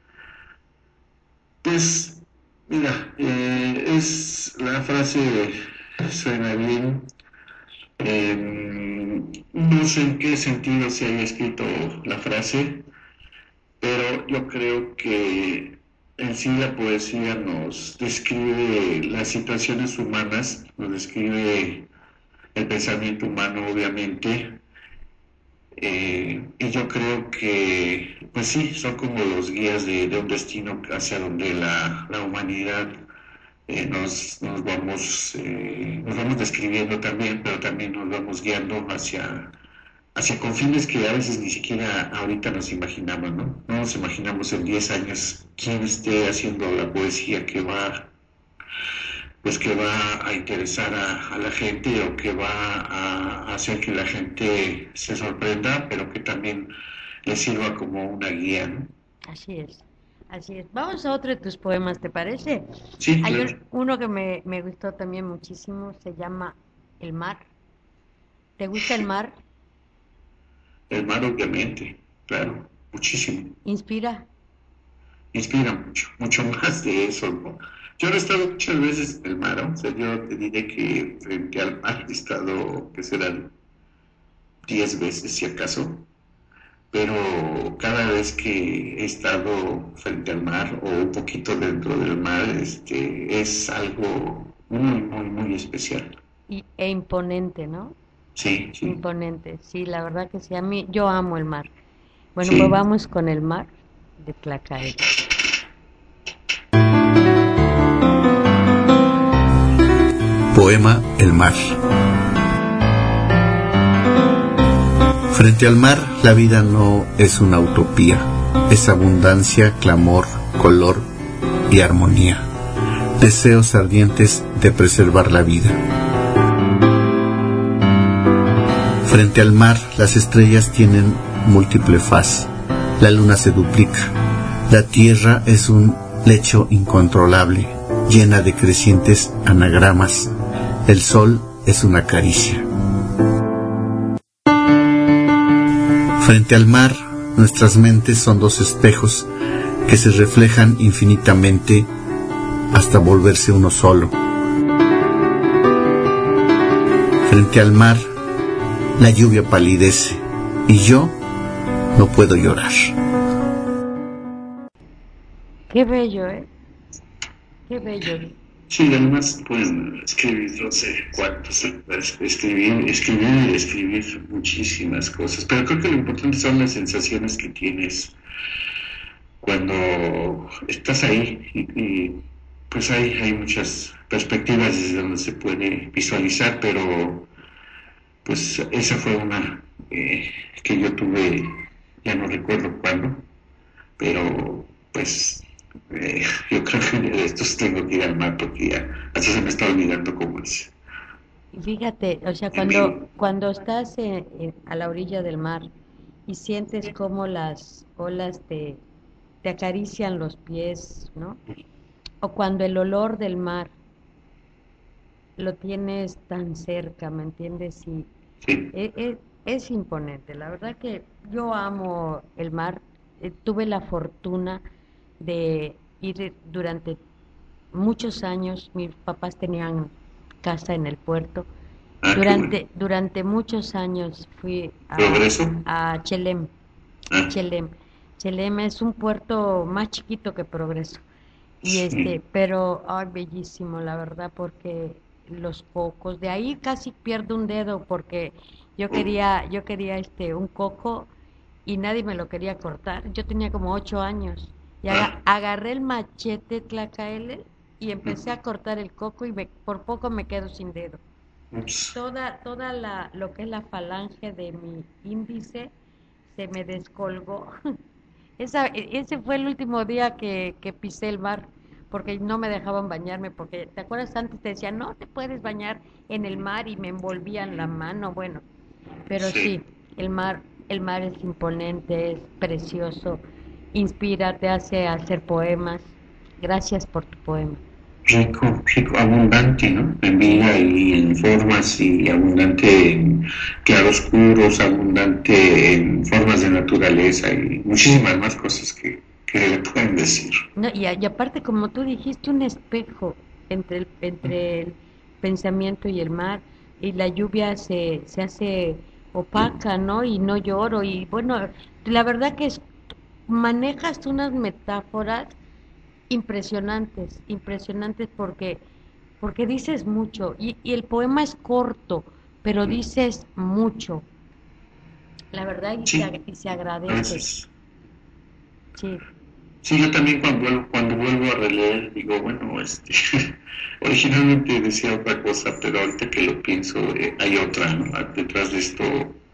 Pues, mira, eh, es la frase suena bien. Eh, no sé en qué sentido se haya escrito la frase, pero yo creo que en sí la poesía nos describe las situaciones humanas, nos describe el pensamiento humano, obviamente, eh, y yo creo que, pues sí, son como los guías de, de un destino hacia donde la, la humanidad eh, nos, nos, vamos, eh, nos vamos describiendo también, pero también nos vamos guiando hacia... hacia confines que a veces ni siquiera ahorita nos imaginamos, ¿no? No nos imaginamos en diez años quién esté haciendo la poesía que va, pues que va a interesar a, a la gente, o que va a hacer que la gente se sorprenda, pero que también le sirva como una guía, ¿no? Así es, así es. Vamos a otro de tus poemas, ¿te parece? Sí, Hay claro. un, uno que me, me gustó también muchísimo, se llama El mar. ¿Te gusta el mar? El mar, obviamente, claro, muchísimo. ¿Inspira? Inspira mucho, mucho más de eso, ¿no? Yo no he estado muchas veces en el mar, ¿no? O sea, yo te diré que frente al mar he estado, que serán diez veces si acaso, pero cada vez que he estado frente al mar o un poquito dentro del mar, este, es algo muy, muy, muy especial. Y, e imponente, ¿no? Sí, sí. Imponente, sí, la verdad que sí, a mí, yo amo el mar. Bueno, Sí. pues vamos con el mar de Tlacael. Poema El mar. Frente al mar, la vida no es una utopía, es abundancia, clamor, color y armonía, deseos ardientes de preservar la vida. Frente al mar, las estrellas tienen múltiple faz, la luna se duplica, la tierra es un lecho incontrolable, llena de crecientes anagramas, el sol es una caricia. Frente al mar, nuestras mentes son dos espejos que se reflejan infinitamente hasta volverse uno solo. Frente al mar, la lluvia palidece y yo no puedo llorar. Qué bello, ¿eh? Qué bello. Sí, además pueden escribir, no sé cuántos, escribir, escribir y escribir muchísimas cosas, pero creo que lo importante son las sensaciones que tienes cuando estás ahí y, y pues hay, hay muchas perspectivas desde donde se puede visualizar, pero pues esa fue una eh, que yo tuve, ya no recuerdo cuándo, pero pues eh, yo creo que de estos tengo que ir al mar porque ya hasta se me está olvidando cómo es. Fíjate, o sea, cuando, cuando estás en- en- a la orilla del mar y sientes cómo las olas te, te acarician los pies, ¿no? O cuando el olor del mar lo tienes tan cerca, ¿me entiendes? Y Sí, e- e- es, imponente. La verdad que yo amo el mar. Eh, tuve la fortuna de ir durante muchos años. Mis papás tenían casa en el puerto. ah, qué bueno. Durante, durante muchos años fui a, ¿Progreso? a Chelem. Ah, Chelem. Chelem es un puerto más chiquito que Progreso. Y este, sí, pero, ay, bellísimo, la verdad, porque los cocos, de ahí casi pierdo un dedo porque yo quería, yo quería este, un coco y nadie me lo quería cortar. Yo tenía como ocho años y aga- ah, agarré el machete Tlacaele y empecé a cortar el coco y me- por poco me quedo sin dedo. ups, Toda, toda la, lo que es la falange de mi índice se me descolgó. Esa, e- ese fue el último día que, que pisé el mar, porque no me dejaban bañarme, porque te acuerdas antes te decían, no te puedes bañar en el mar y me envolvían la mano, bueno, pero sí. sí, el mar, el mar es imponente, es precioso, inspira, te hace hacer poemas. Gracias por tu poema. Rico, rico, abundante, ¿no? En Sí, vida y en formas y abundante en claroscuros, abundante en formas de naturaleza y muchísimas más cosas que, que le pueden decir. no, y, a- y aparte, como tú dijiste, un espejo entre el, entre el pensamiento y el mar, y la lluvia se, se hace opaca, ¿no? Y no lloro, y bueno, la verdad que es- manejas unas metáforas impresionantes, impresionantes porque, porque dices mucho, y, y el poema es corto, pero dices mucho, la verdad, y se, Sí, ag- y se a agradece, veces. sí. Sí, yo también cuando vuelvo, cuando vuelvo a releer digo, bueno, este, originalmente decía otra cosa, pero ahorita que lo pienso eh, hay otra, ¿no? Detrás de esto,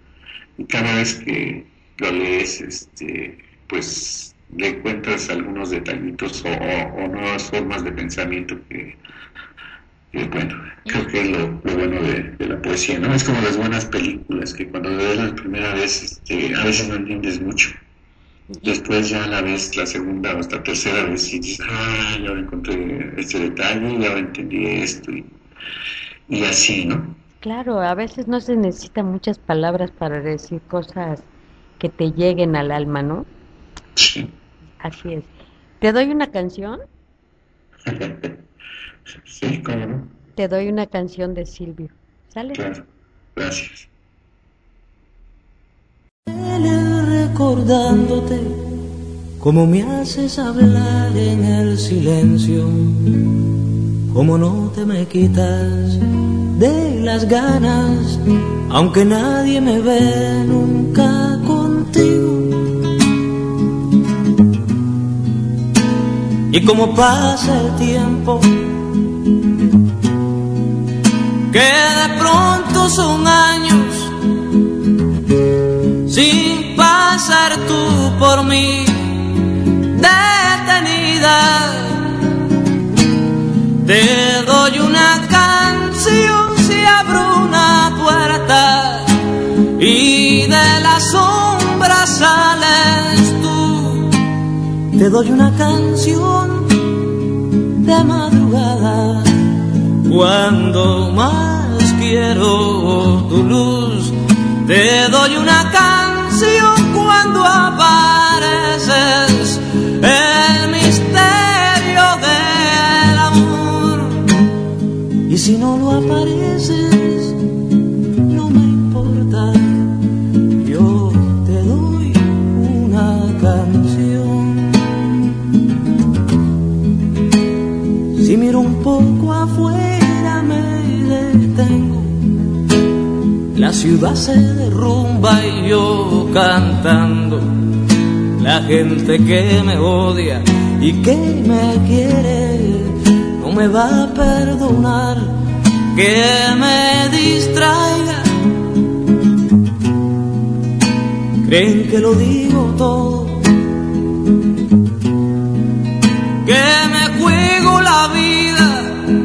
y cada vez que lo lees, este, pues le encuentras algunos detallitos o, o- o nuevas formas de pensamiento que, que, bueno, creo que es lo, lo bueno de, de la poesía, ¿no? Es como las buenas películas, que cuando lo ves la primera vez, este, a veces no entiendes mucho. Y, Después ya la ves la segunda o hasta tercera vez y dices, ah, ya encontré este detalle, ya entendí esto y, y así, ¿no? claro, a veces no se necesitan muchas palabras para decir cosas que te lleguen al alma, ¿no? Sí. Así es. ¿Te doy una canción? Sí, cómo no. Te doy una canción de Silvio. ¿Sale? Claro, gracias. Recordándote cómo me haces hablar en el silencio, cómo no te me quitas de las ganas, aunque nadie me ve nunca contigo. Y cómo pasa el tiempo, que de pronto son años sin pasar tú por mí detenida. Te doy una canción si abro una puerta y de la sombra sales tú. Te doy una canción de madrugada cuando más quiero tu luz. Te doy una canción cuando apareces, el misterio del amor. Y si no lo apareces, no me importa, yo te doy una canción. Si miro un poco afuera me detengo, la ciudad se derrumba y yo cantando, la gente que me odia y que me quiere no me va a perdonar que me distraiga. Creen que lo digo todo, que me juego la vida,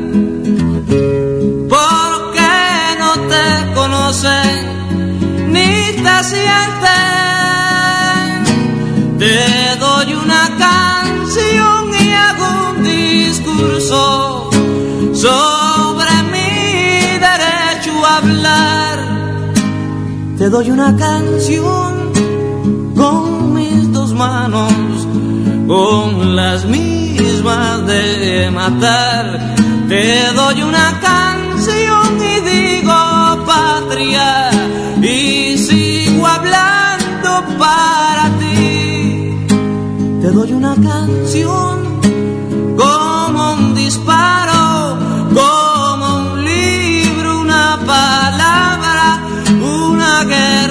porque no te conocen ni te sienten. Te doy una canción y hago un discurso sobre mi derecho a hablar. Te doy una canción con mis dos manos, con las mismas de matar. Te doy una canción y digo patria y sigo hablando para ti. Te doy una canción como un disparo, como un libro, una palabra, una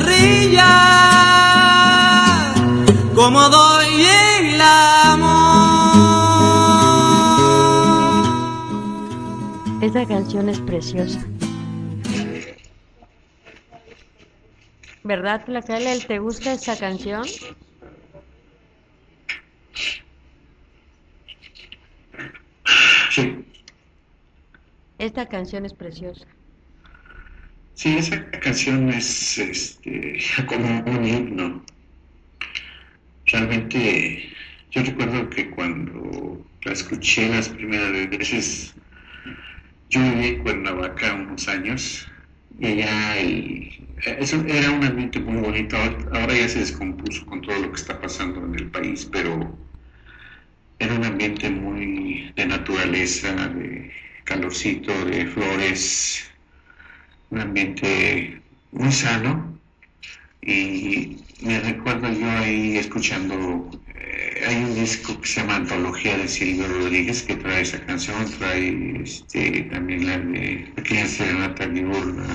guerrilla, como doy el amor. Esa canción es preciosa. ¿Verdad, Tlacaelel? ¿Te gusta esa canción? Sí. Esta canción es preciosa. Sí, esa canción es este, como un himno. Realmente, yo recuerdo que cuando la escuché las primeras veces, yo viví en Cuernavaca unos años y allá el, eso era un ambiente muy bonito. Ahora ya se descompuso con todo lo que está pasando en el país, pero era un ambiente muy de naturaleza, de calorcito, de flores, un ambiente muy sano. Y me recuerdo yo ahí escuchando, eh, hay un disco que se llama Antología de Silvio Rodríguez que trae esa canción, trae este, también la de Pequeña Serenata Diurna.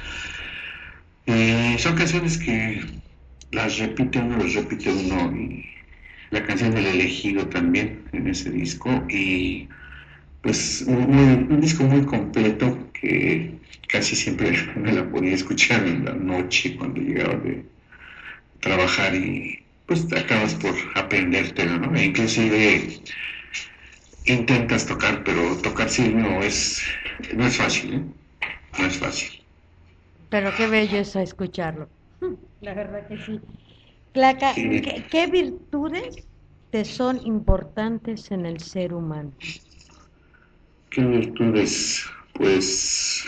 Eh, son canciones que las repite uno, las repite uno, y la canción del elegido también en ese disco, y pues un, un disco muy completo que casi siempre me la podía escuchar en la noche cuando llegaba de trabajar y pues acabas por aprendértelo, ¿no? E inclusive intentas tocar, pero tocar sí no es, no es fácil, ¿eh? No es fácil. Pero qué bello es escucharlo. La verdad que sí. Tlaca, Sí. ¿qué, qué virtudes te son importantes en el ser humano? ¿Qué virtudes? Pues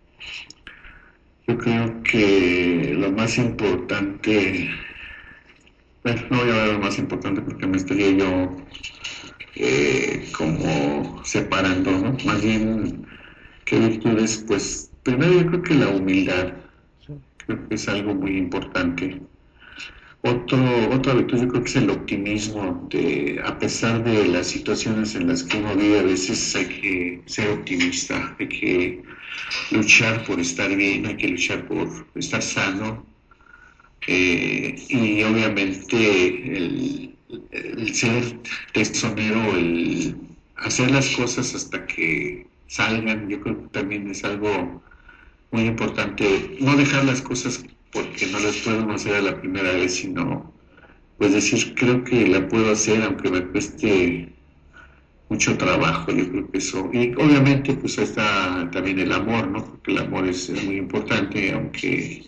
yo creo que lo más importante, bueno, no voy a hablar de lo más importante porque me estaría yo eh, como separando, ¿no? Más bien, ¿qué virtudes? Pues primero yo creo que la humildad, creo que es algo muy importante. Otro, otra virtud yo creo que es el optimismo, de, a pesar de las situaciones en las que uno vive, a veces hay que ser optimista, hay que luchar por estar bien, hay que luchar por estar sano, eh, y obviamente el, el ser tesonero, el hacer las cosas hasta que salgan, yo creo que también es algo muy importante, no dejar las cosas porque no las podemos hacer a la primera vez, sino pues decir, creo que la puedo hacer aunque me cueste mucho trabajo. Yo creo que eso, y obviamente pues está también el amor, ¿no? Porque el amor es, es muy importante, aunque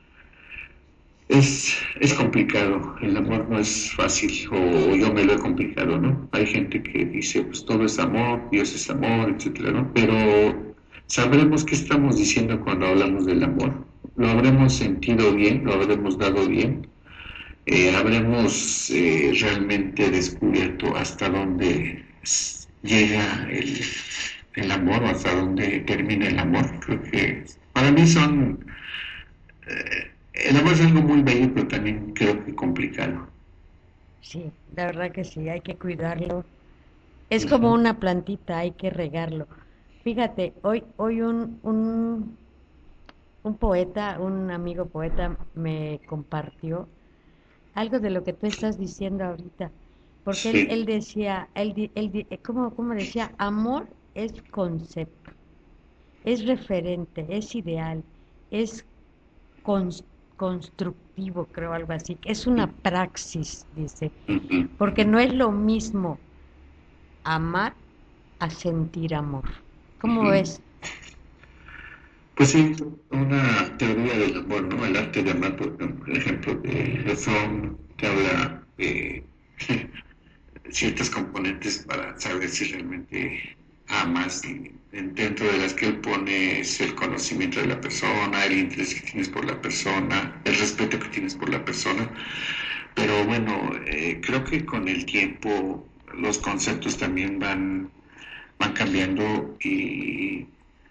es, es complicado, el amor no es fácil, o yo me lo he complicado, ¿no? Hay gente que dice, pues todo es amor, Dios es amor, etcétera, ¿no? Pero sabremos qué estamos diciendo cuando hablamos del amor. Lo habremos sentido bien, lo habremos dado bien, eh, habremos eh, realmente descubierto hasta dónde llega el, el amor o hasta dónde termina el amor. Creo que para mí son... Eh, el amor es algo muy bello, pero también creo que complicado. Sí, la verdad que sí, hay que cuidarlo. Es como una plantita, hay que regarlo. Fíjate, hoy, hoy un, un, un poeta, un amigo poeta me compartió algo de lo que tú estás diciendo ahorita, porque Sí. él, él decía, él, di- él, di- ¿cómo, cómo decía? Amor es concepto, es referente, es ideal, es cons- constructivo, creo, algo así, es una praxis, dice, Ujú. porque no es lo mismo amar a sentir amor. ¿Cómo Ujú. ves? Pues sí, una teoría del amor, ¿no? El arte de amar, por ejemplo, el ejemplo de, de Fromm, te habla de ciertas componentes para saber si realmente amas, y dentro de las que él pone es el conocimiento de la persona, el interés que tienes por la persona, el respeto que tienes por la persona. Pero bueno, eh, creo que con el tiempo los conceptos también van, van cambiando, y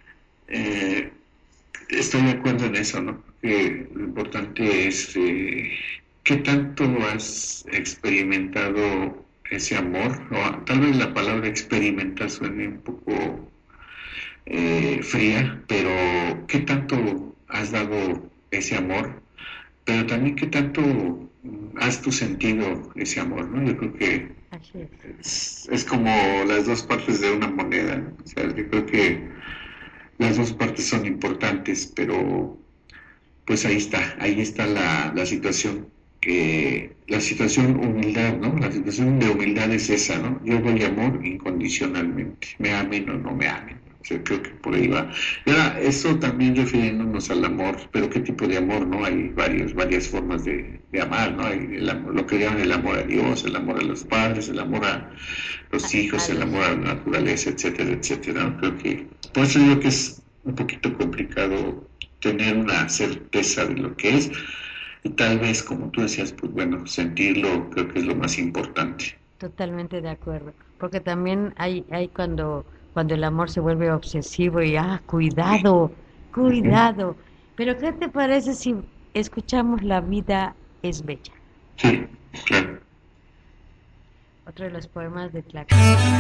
eh, estoy de acuerdo en eso, ¿no? Que lo importante es eh, qué tanto has experimentado ese amor, o tal vez la palabra experimentar suene un poco eh, fría, pero qué tanto has dado ese amor, pero también qué tanto mm, has tú sentido ese amor, ¿no? Yo creo que Así es. es, es como las dos partes de una moneda, ¿no? O sea, yo creo que las dos partes son importantes, pero pues ahí está, ahí está la, la situación, que la situación humildad, ¿no? La situación de humildad es esa, ¿no? Yo doy amor incondicionalmente, me amen o no me amen. O sea, creo que por ahí va. Y ahora, eso también refiriéndonos al amor, pero ¿qué tipo de amor, no? Hay varios, varias formas de, de amar, ¿no? Hay el amor, lo que llaman el amor a Dios, el amor a los padres, el amor a los hijos, el amor a la naturaleza, etcétera, etcétera, ¿no? Creo que, por eso digo que es un poquito complicado tener una certeza de lo que es, y tal vez, como tú decías, pues bueno, sentirlo creo que es lo más importante. Totalmente de acuerdo, porque también hay, hay cuando, cuando el amor se vuelve obsesivo y, ah, cuidado, cuidado. Pero ¿qué te parece si escuchamos La vida es bella? Sí, claro. Otro de los poemas de Tlaxcala.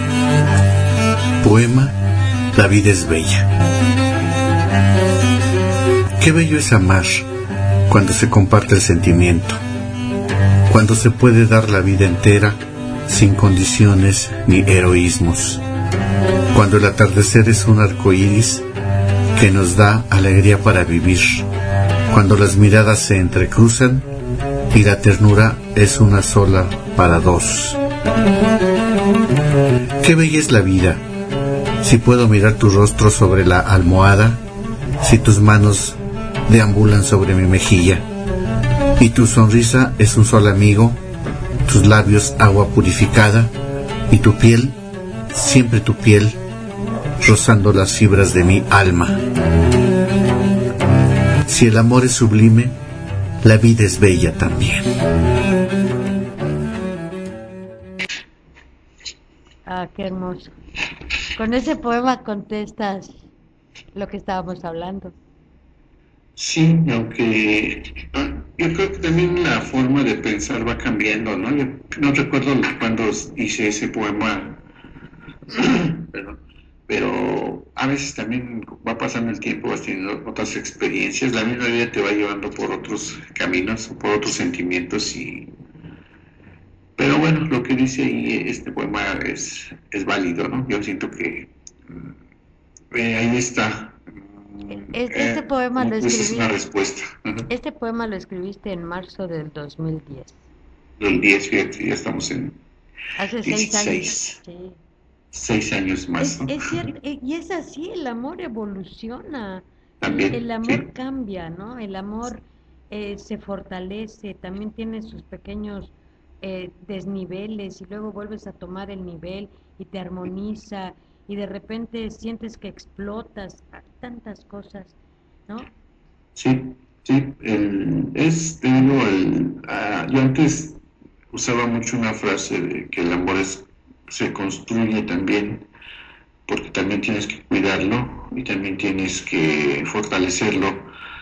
Poema La vida es bella. Qué bello es amar cuando se comparte el sentimiento, cuando se puede dar la vida entera sin condiciones ni heroísmos, cuando el atardecer es un arco iris que nos da alegría para vivir, cuando las miradas se entrecruzan y la ternura es una sola para dos. Qué bella es la vida si puedo mirar tu rostro sobre la almohada, si tus manos deambulan sobre mi mejilla y tu sonrisa es un solo amigo, tus labios agua purificada y tu piel, siempre tu piel, rozando las fibras de mi alma. Si el amor es sublime, la vida es bella también. Ah, qué hermoso. Con ese poema contestas lo que estábamos hablando. Sí, aunque yo creo que también la forma de pensar va cambiando, ¿no? Yo no recuerdo cuando hice ese poema, perdón, pero a veces también va pasando el tiempo, vas teniendo otras experiencias, la misma vida te va llevando por otros caminos, por otros sentimientos y... Pero bueno, lo que dice ahí este poema es, es válido, ¿no? Yo siento que eh, ahí está. Este, este Eh, poema lo pues es una escribí, respuesta. Uh-huh. este poema lo escribiste en marzo del dos mil diez. Del diez, fíjate, ya estamos en Hace seis años. Sí. Seis años más. Es, ¿no? es cierto, y es así, el amor evoluciona. También, el, el amor sí. cambia, ¿no? El amor eh, se fortalece, también tiene sus pequeños eh, desniveles y luego vuelves a tomar el nivel y te armoniza y de repente sientes que explotas, tantas cosas, ¿no? Sí, sí, el, es, te digo, el, uh, yo antes usaba mucho una frase de que el amor es, se construye también, porque también tienes que cuidarlo y también tienes que fortalecerlo.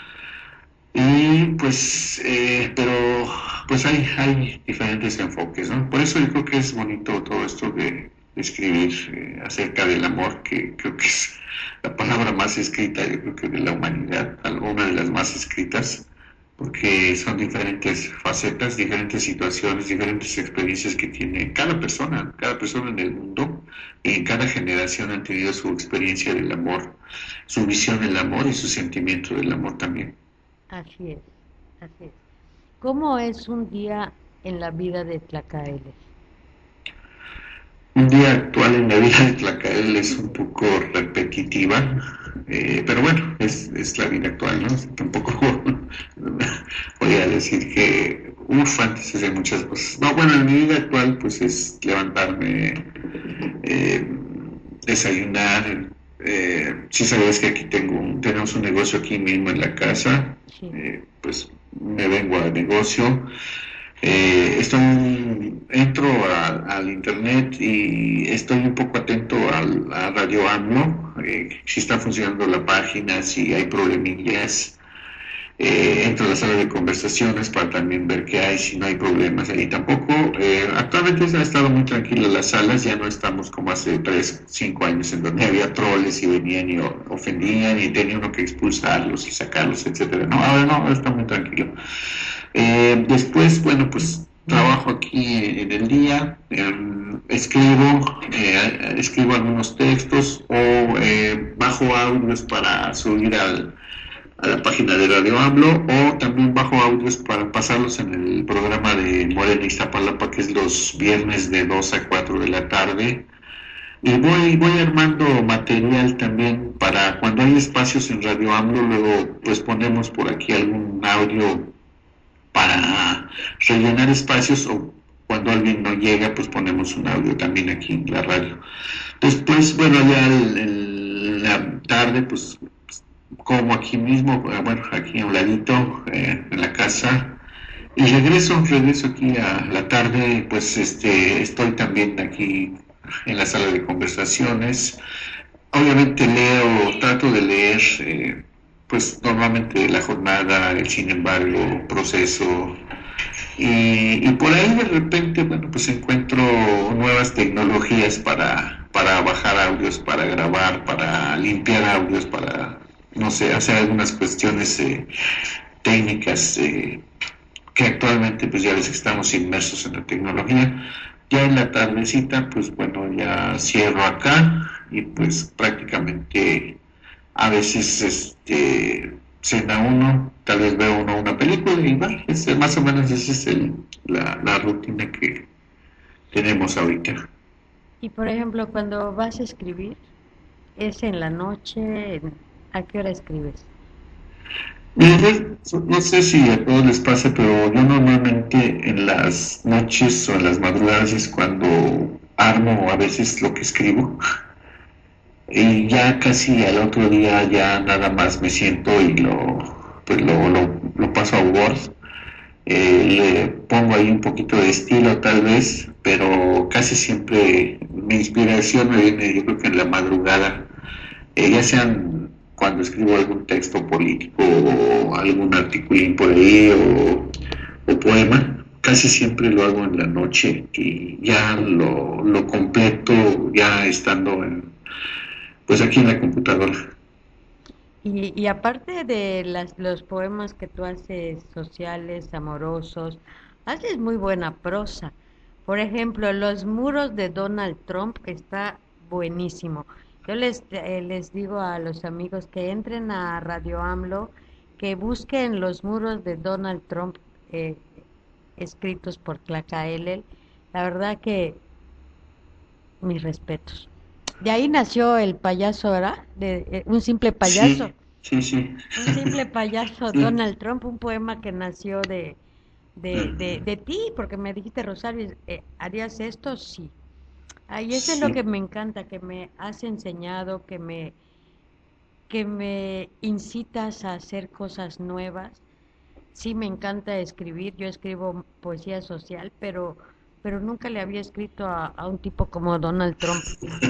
Y pues, eh, pero pues hay, hay diferentes enfoques, ¿no? Por eso yo creo que es bonito todo esto de escribir eh, acerca del amor, que creo que es la palabra más escrita, yo creo que de la humanidad, alguna de las más escritas, porque son diferentes facetas, diferentes situaciones, diferentes experiencias que tiene cada persona, cada persona en el mundo, y en cada generación han tenido su experiencia del amor, su visión del amor y su sentimiento del amor también. Así es, así es. ¿Cómo es un día en la vida de Tlacaele? Un día actual en la vida de Tlacaele es un poco repetitiva, eh, pero bueno, es, es la vida actual, ¿no? Tampoco voy a decir que, uff, antes hacía muchas cosas. No, bueno, en mi vida actual pues es levantarme, eh, desayunar. Eh, si sabes que aquí tengo un, tenemos un negocio aquí mismo en la casa, Sí. eh, pues me vengo al negocio. Eh, estoy, entro a, al internet y estoy un poco atento al, a Radio AMLO, eh, si está funcionando la página, si hay problemillas. Eh, entro a la sala de conversaciones para también ver qué hay, si no hay problemas ahí tampoco. Eh, actualmente ha estado muy tranquila las salas, ya no estamos como hace tres, cinco años en donde había troles y venían y ofendían y tenía uno que expulsarlos y sacarlos, etcétera. No, ahora no, está muy tranquilo. Eh, después, bueno, pues trabajo aquí en el día, eh, escribo, eh, escribo algunos textos o eh, bajo audios para subir al a la página de Radio AMLO, o también bajo audios para pasarlos en el programa de Morena Iztapalapa, que es los viernes de dos a cuatro de la tarde. Y voy, voy armando material también para cuando hay espacios en Radio AMLO, luego pues ponemos por aquí algún audio para rellenar espacios, o cuando alguien no llega pues ponemos un audio también aquí en la radio. Después, bueno, ya en la tarde pues como aquí mismo, bueno, aquí a un ladito, eh, en la casa, y regreso, regreso aquí a la tarde, pues este, estoy también aquí en la sala de conversaciones. Obviamente leo, trato de leer, eh, pues normalmente la jornada, el Sin embargo, Proceso, y, y por ahí de repente, bueno, pues encuentro nuevas tecnologías para, para bajar audios, para grabar, para limpiar audios, para, no sé, hacer algunas cuestiones eh, técnicas eh, que actualmente pues ya ves que estamos inmersos en la tecnología. Ya en la tardecita pues bueno, ya cierro acá y pues prácticamente a veces este cena uno, tal vez veo uno una película y bueno, ese, más o menos esa es el, la, la rutina que tenemos ahorita. Y por ejemplo, cuando vas a escribir, ¿es en la noche? ¿A qué hora escribes? No sé si a todos les pasa, pero yo normalmente en las noches o en las madrugadas es cuando armo a veces lo que escribo, y ya casi al otro día ya nada más me siento y lo, pues lo, lo, lo paso a Word. Eh, le pongo ahí un poquito de estilo tal vez, pero casi siempre mi inspiración me viene, yo creo que en la madrugada, eh, ya sean cuando escribo algún texto político o algún articulín por ahí o, o poema, casi siempre lo hago en la noche y ya lo, lo completo ya estando en, pues aquí en la computadora. Y, y aparte de las, los poemas que tú haces sociales, amorosos, haces muy buena prosa. Por ejemplo, Los muros de Donald Trump está buenísimo. Yo les, eh, les digo a los amigos que entren a Radio AMLO, que busquen Los muros de Donald Trump, eh, escritos por Tlaca Elel. La verdad que mis respetos. De ahí nació el payaso, ¿verdad? De, eh, un simple payaso. Sí, sí, sí. Un simple payaso, Sí. Donald Trump, un poema que nació de, de, de, de ti, porque me dijiste, Rosario, eh, ¿harías esto? Sí. Ahí eso es Sí. lo que me encanta, que me has enseñado, que me, que me incitas a hacer cosas nuevas. Sí, me encanta escribir, yo escribo poesía social, pero, pero nunca le había escrito a, a un tipo como Donald Trump.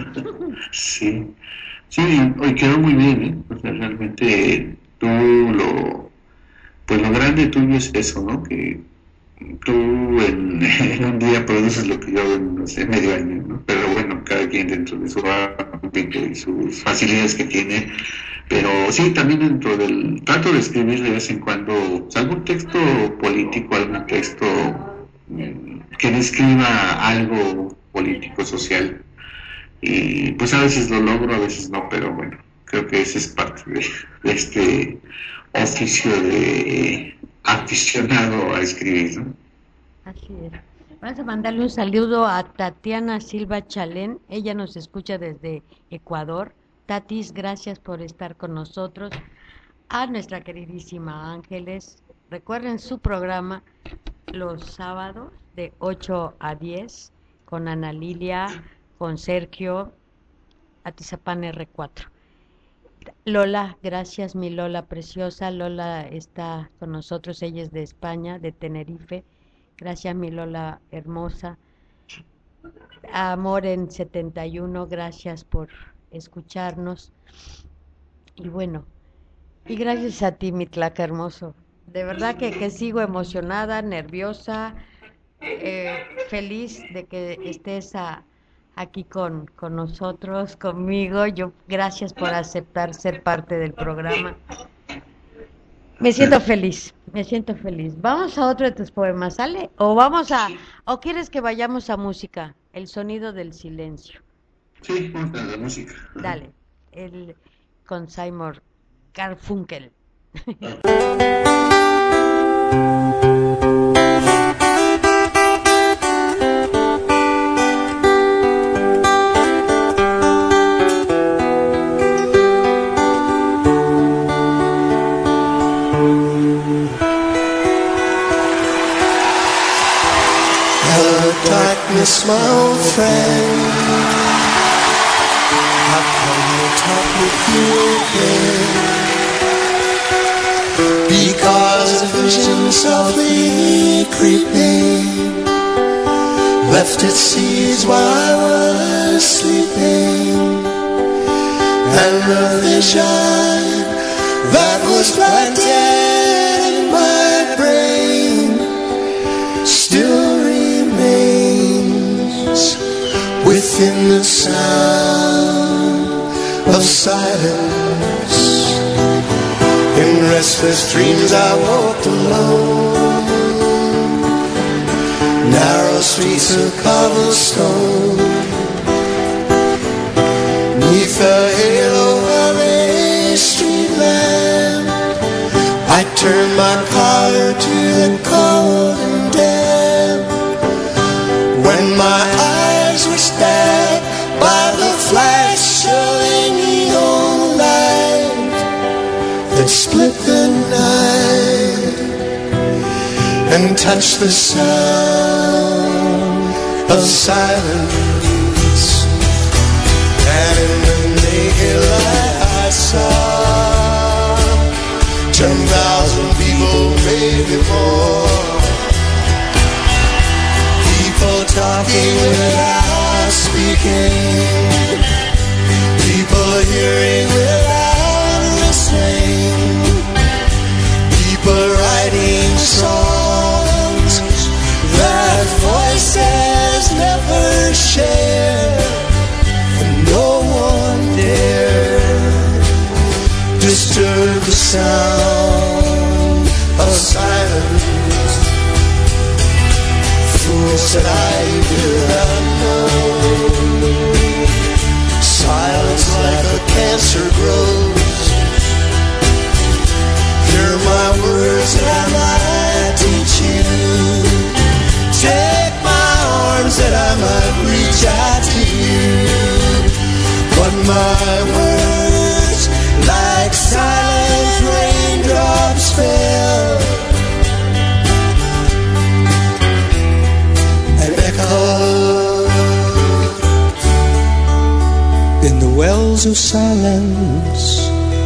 Sí, sí, hoy quedó muy bien, ¿eh? O sea, realmente tú lo, pues lo grande tuyo es eso, ¿no? Que tú en, en un día produces lo que yo hago en, no sé, medio año, ¿no? Pero bueno, cada quien dentro de su ámbito y sus facilidades que tiene. Pero sí, también dentro del trato de escribir de vez en cuando, o sea, algún texto político, algún texto mm, que describa algo político, social. Y pues a veces lo logro, a veces no, pero bueno, creo que esa es parte de, de este oficio de aficionado a escribir, ¿no? Así es. Vamos a mandarle un saludo a Tatiana Silva Chalén, ella nos escucha desde Ecuador. Tatis, gracias por estar con nosotros. A nuestra queridísima Ángeles, recuerden su programa los sábados de ocho a diez con Ana Lilia, con Sergio, Atizapán R cuatro. Lola, gracias mi Lola preciosa. Lola está con nosotros, ella es de España, de Tenerife. Gracias mi Lola hermosa. Amor en setenta y uno, gracias por escucharnos. Y bueno, y gracias a ti mi Tlaca hermoso. De verdad que, que sigo emocionada, nerviosa, eh, feliz de que estés a, aquí con, con nosotros, conmigo. Yo, gracias por aceptar ser parte del programa. Me siento feliz, me siento feliz. Vamos a otro de tus poemas, ¿sale? O vamos a, o quieres que vayamos a música, El sonido del silencio. Sí, vamos a la música. Dale, el con Simon Garfunkel. Darkness, my old friend, how come to talk with you again? Because a vision softly creeping left its seeds while I was sleeping, and the vision that was planted in my brain still within the sound of silence. In restless dreams I walked alone, narrow streets of cobblestone, neath the halo of a street lamp. I turned my collar to the cold and damp. When my eyes were stabbed by the flash of a neon light that split the night and touched the sound of silence. And in the naked light I saw ten thousand people, maybe more, talking without speaking, said I do not know. Silence like a cancer grows. Hear my words that I might teach you. Take my arms that I might reach out to you. But my words, like silent raindrops, fell and echoed in the wells of silence.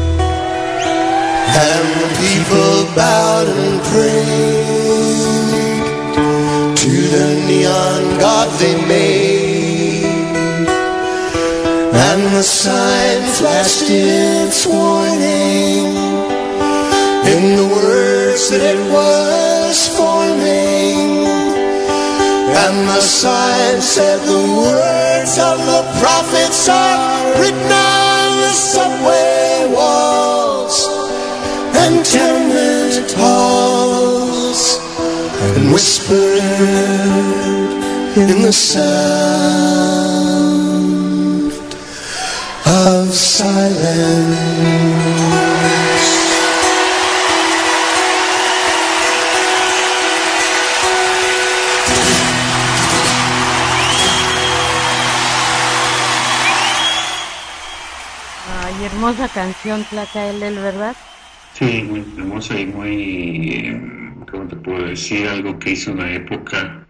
And the people bowed and prayed to the neon god they made. And the sign flashed its warning in the words that it was forming. And the sign said the words of the prophets are written on the subway walls and tenement halls, and whispered in the sound of silence. Ay, hermosa canción, Tlacaelel, ¿verdad? Sí, muy hermosa y muy, eh, ¿cómo te puedo decir? Algo que hizo una época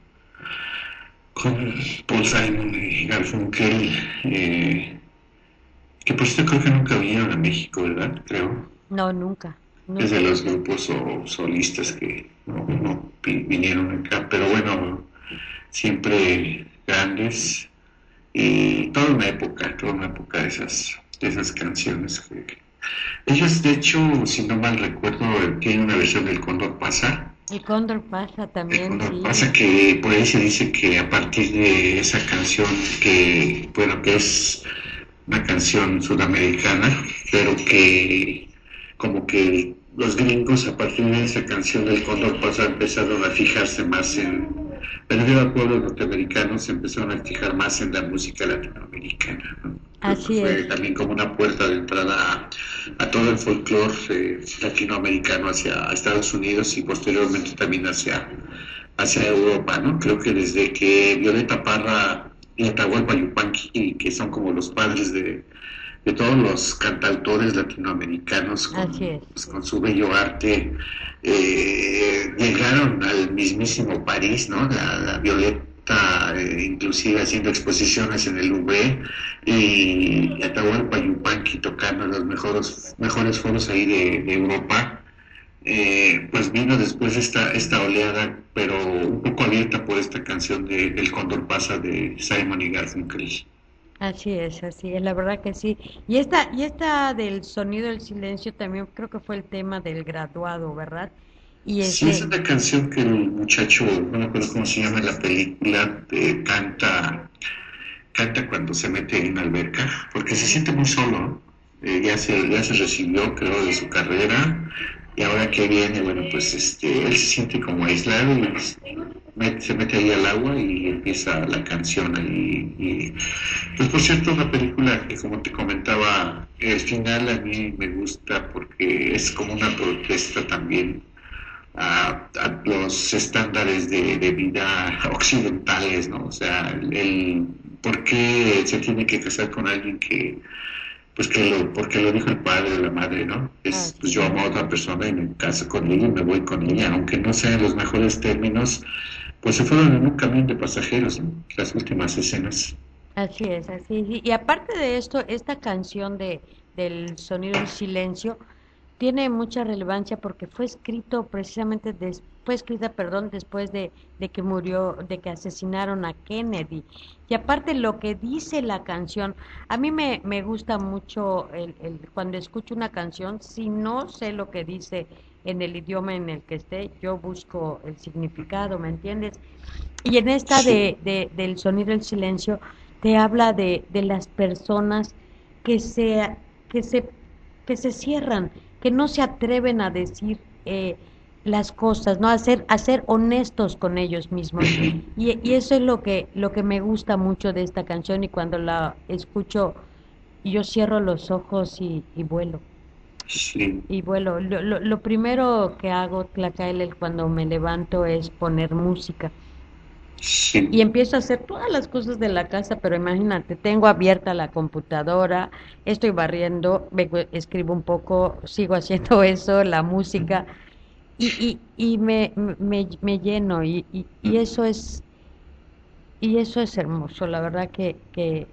con Paul Simon y Garfunkel, eh, que por cierto creo que nunca vinieron a México, ¿verdad? Creo. No, nunca. nunca. Es de los grupos o solistas que no, no vinieron acá, pero bueno, siempre grandes y toda una época, toda una época de esas, de esas canciones que... Ellos, de hecho, si no mal recuerdo, tienen una versión del Cóndor Pasa. El Cóndor Pasa también, El Cóndor sí. Pasa, que por ahí se dice que a partir de esa canción, que, bueno, que es una canción sudamericana, pero que como que los gringos a partir de esa canción del Cóndor Pasa empezaron a fijarse más en, pero de pueblos norteamericanos se empezaron a fijar más en la música latinoamericana, ¿no? Así Fue es. también como una puerta de entrada a, a todo el folclore eh, latinoamericano hacia Estados Unidos y posteriormente también hacia, hacia Europa, ¿no? Creo que desde que Violeta Parra y Atahualpa Yupanqui, que son como los padres de, de todos los cantautores latinoamericanos con, pues, con su bello arte, eh, llegaron al mismísimo París, ¿no? La, la Violeta Eh, inclusive haciendo exposiciones en el Louvre y Atahualpa Yupanqui tocando en los mejores, mejores foros ahí de, de Europa, eh, pues vino después esta, esta oleada, pero un poco abierta por esta canción de El Cóndor Pasa de Simon y Garfunkel. Así es, así es, la verdad que sí. Y esta, y esta del Sonido del Silencio también creo que fue el tema del graduado, ¿verdad? Y ese... Sí, es una canción que el muchacho, no me acuerdo cómo se llama en la película, eh, canta canta cuando se mete en una alberca, porque se siente muy solo, ¿no? eh, ya, se, ya se recibió, creo, de su carrera, y ahora que viene, bueno, pues este, él se siente como aislado y met, se mete ahí al agua y empieza la canción ahí. Y, pues por cierto, una película que, como te comentaba, el final a mí me gusta porque es como una protesta también A, a los estándares de, de vida occidentales, ¿no? O sea, el, el por qué se tiene que casar con alguien que, pues que lo, porque lo dijo el padre o la madre, ¿no? Es, pues yo amo a otra persona y me caso con ella y me voy con ella, aunque no sean los mejores términos, pues se fueron en un camión de pasajeros, ¿no? Las últimas escenas. Así es, así es. Y aparte de esto, esta canción de del Sonido del Silencio tiene mucha relevancia porque fue escrito precisamente des, fue escrita perdón después de, de que murió de que asesinaron a Kennedy, y aparte lo que dice la canción, a mí me, me gusta mucho el, el, cuando escucho una canción, si no sé lo que dice en el idioma en el que esté, yo busco el significado, ¿me entiendes? Y en esta de, de del Sonido del Silencio te habla de, de las personas que se que se que se cierran, que no se atreven a decir eh, las cosas, ¿no? Hacer, hacer honestos con ellos mismos. Y, y eso es lo que, lo que me gusta mucho de esta canción, y cuando la escucho, yo cierro los ojos y, y vuelo. Sí, Y vuelo. Lo, lo, lo primero que hago, Tlacaelel, cuando me levanto es poner música. sí, Y empiezo a hacer todas las cosas de la casa, pero imagínate, tengo abierta la computadora, estoy barriendo, vengo, escribo un poco, sigo haciendo eso, la música, y, y, y me, me, me lleno, y, y, y eso es, y eso es hermoso, la verdad que, que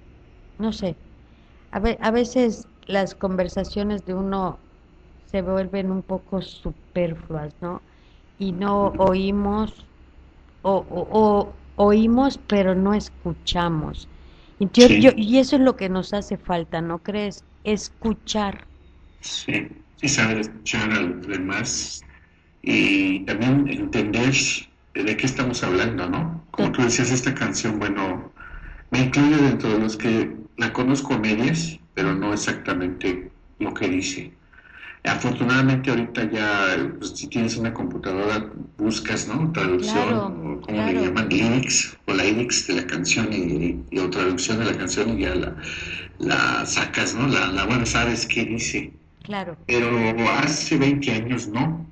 no sé, a, ve, a veces las conversaciones de uno se vuelven un poco superfluas, ¿no? Y no oímos o, o, o oímos pero no escuchamos. Y, yo, yo, sí, y eso es lo que nos hace falta, ¿no crees? Escuchar. sí. Y saber escuchar a los demás y también entender de qué estamos hablando, ¿no? Como tú decías, esta canción, bueno, me incluye dentro de los que la conozco a medias, pero no exactamente lo que dice. Afortunadamente ahorita ya, pues, si tienes una computadora, buscas, ¿no? Traducción, Claro, o como le claro, llaman, lyrics, o lyrics de la canción y, y o traducción de la canción y ya la, la sacas, ¿no? La, la, bueno, sabes qué dice. claro. Pero hace veinte años no.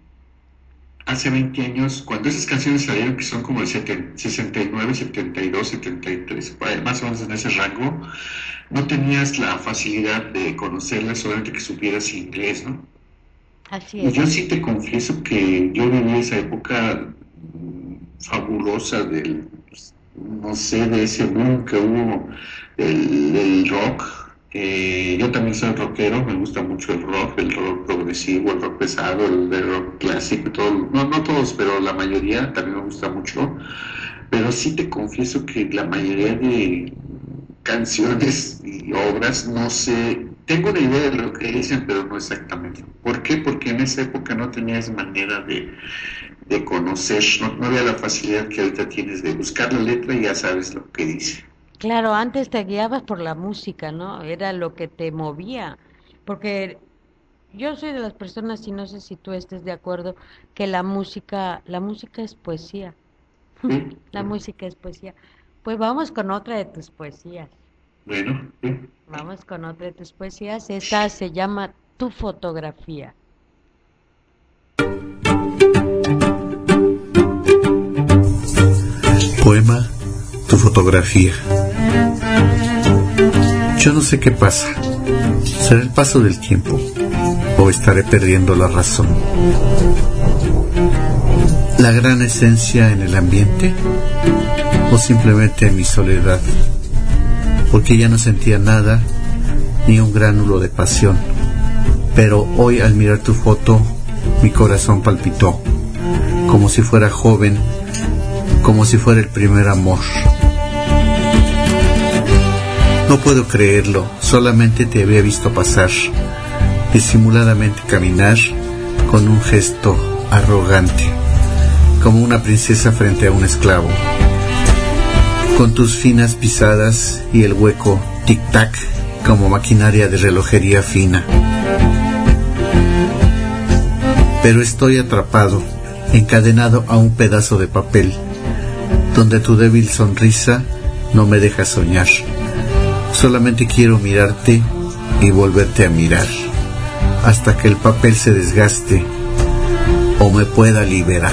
Hace veinte años, cuando esas canciones salieron, que son como el sesenta y nueve, setenta y dos, setenta y tres, más o menos en ese rango, no tenías la facilidad de conocerlas, solamente que supieras inglés, ¿no? Así Y es. yo sí te confieso que yo viví esa época mm, fabulosa del, pues, no sé, de ese boom que hubo del, del rock. Eh, yo también soy rockero, me gusta mucho el rock, el rock progresivo, el rock pesado, el, el rock clásico, todo, no, no todos, pero la mayoría también me gusta mucho. Pero sí te confieso que la mayoría de canciones y obras, no sé, tengo una idea de lo que dicen, pero no exactamente. ¿Por qué? Porque en esa época no tenías manera de, de conocer, no, no había la facilidad que ahorita tienes de buscar la letra y ya sabes lo que dice. Claro, antes te guiabas por la música, ¿no? Era lo que te movía. Porque yo soy de las personas, y no sé si tú estés de acuerdo, que la música, la música es poesía. ¿Sí? La música es poesía. Pues vamos con otra de tus poesías. Bueno, ¿sí? Vamos con otra de tus poesías. Esta se llama Tu fotografía. Poema Tu fotografía. Yo no sé qué pasa. ¿Será el paso del tiempo o estaré perdiendo la razón? ¿La gran esencia en el ambiente o simplemente mi soledad? Porque ya no sentía nada, ni un gránulo de pasión. Pero hoy al mirar tu foto, mi corazón palpitó, como si fuera joven, como si fuera el primer amor. No puedo creerlo, solamente te había visto pasar, disimuladamente caminar, con un gesto arrogante, como una princesa frente a un esclavo, con tus finas pisadas y el hueco tic-tac como maquinaria de relojería fina. Pero estoy atrapado, encadenado a un pedazo de papel, donde tu débil sonrisa no me deja soñar. Solamente quiero mirarte y volverte a mirar, hasta que el papel se desgaste o me pueda liberar.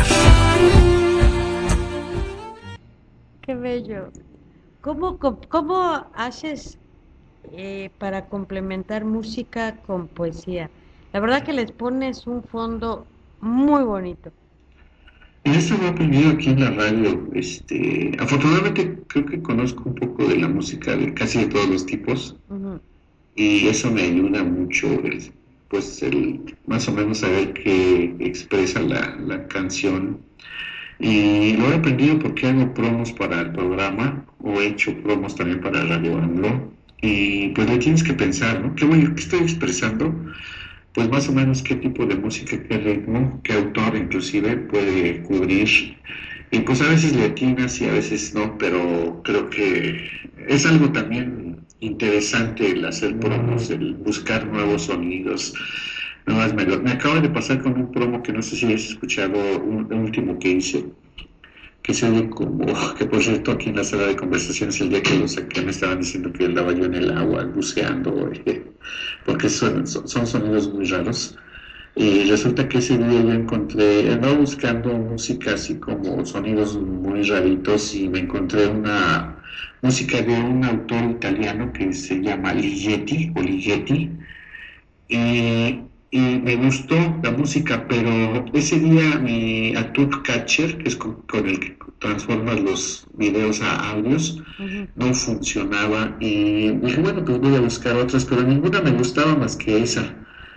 Qué bello. ¿Cómo, cómo, cómo haces eh, para complementar música con poesía? La verdad que les pones un fondo muy bonito. Y esto lo he aprendido aquí en la radio. Este, afortunadamente creo que conozco un poco de la música de casi de todos los tipos Ujú. y eso me ayuda mucho, el, pues el más o menos saber qué expresa la, la canción. Y lo he aprendido porque hago promos para el programa o he hecho promos también para Radio Anglo y pues le tienes que pensar, ¿no? ¿Qué, voy, qué estoy expresando? Pues más o menos qué tipo de música, qué ritmo, qué autor inclusive puede cubrir. Y pues a veces le atinas y a veces no, pero creo que es algo también interesante el hacer promos, el buscar nuevos sonidos. No, es mejor. Me acaba de pasar con un promo que no sé si has escuchado, un, un último que hice, que se oye como, que por cierto aquí en la sala de conversaciones el día que lo saqué me estaban diciendo que andaba yo en el agua buceando, eh, porque son, son, son sonidos muy raros. Y resulta que ese día yo encontré, andaba buscando música así como sonidos muy raritos y me encontré una música de un autor italiano que se llama Ligeti o Ligeti y, y me gustó la música, pero ese día mi Atuk Catcher, que es con, con el que transformas los videos a audios, Ujú. no funcionaba y dije, bueno, pues voy a buscar otras, pero ninguna me gustaba más que esa.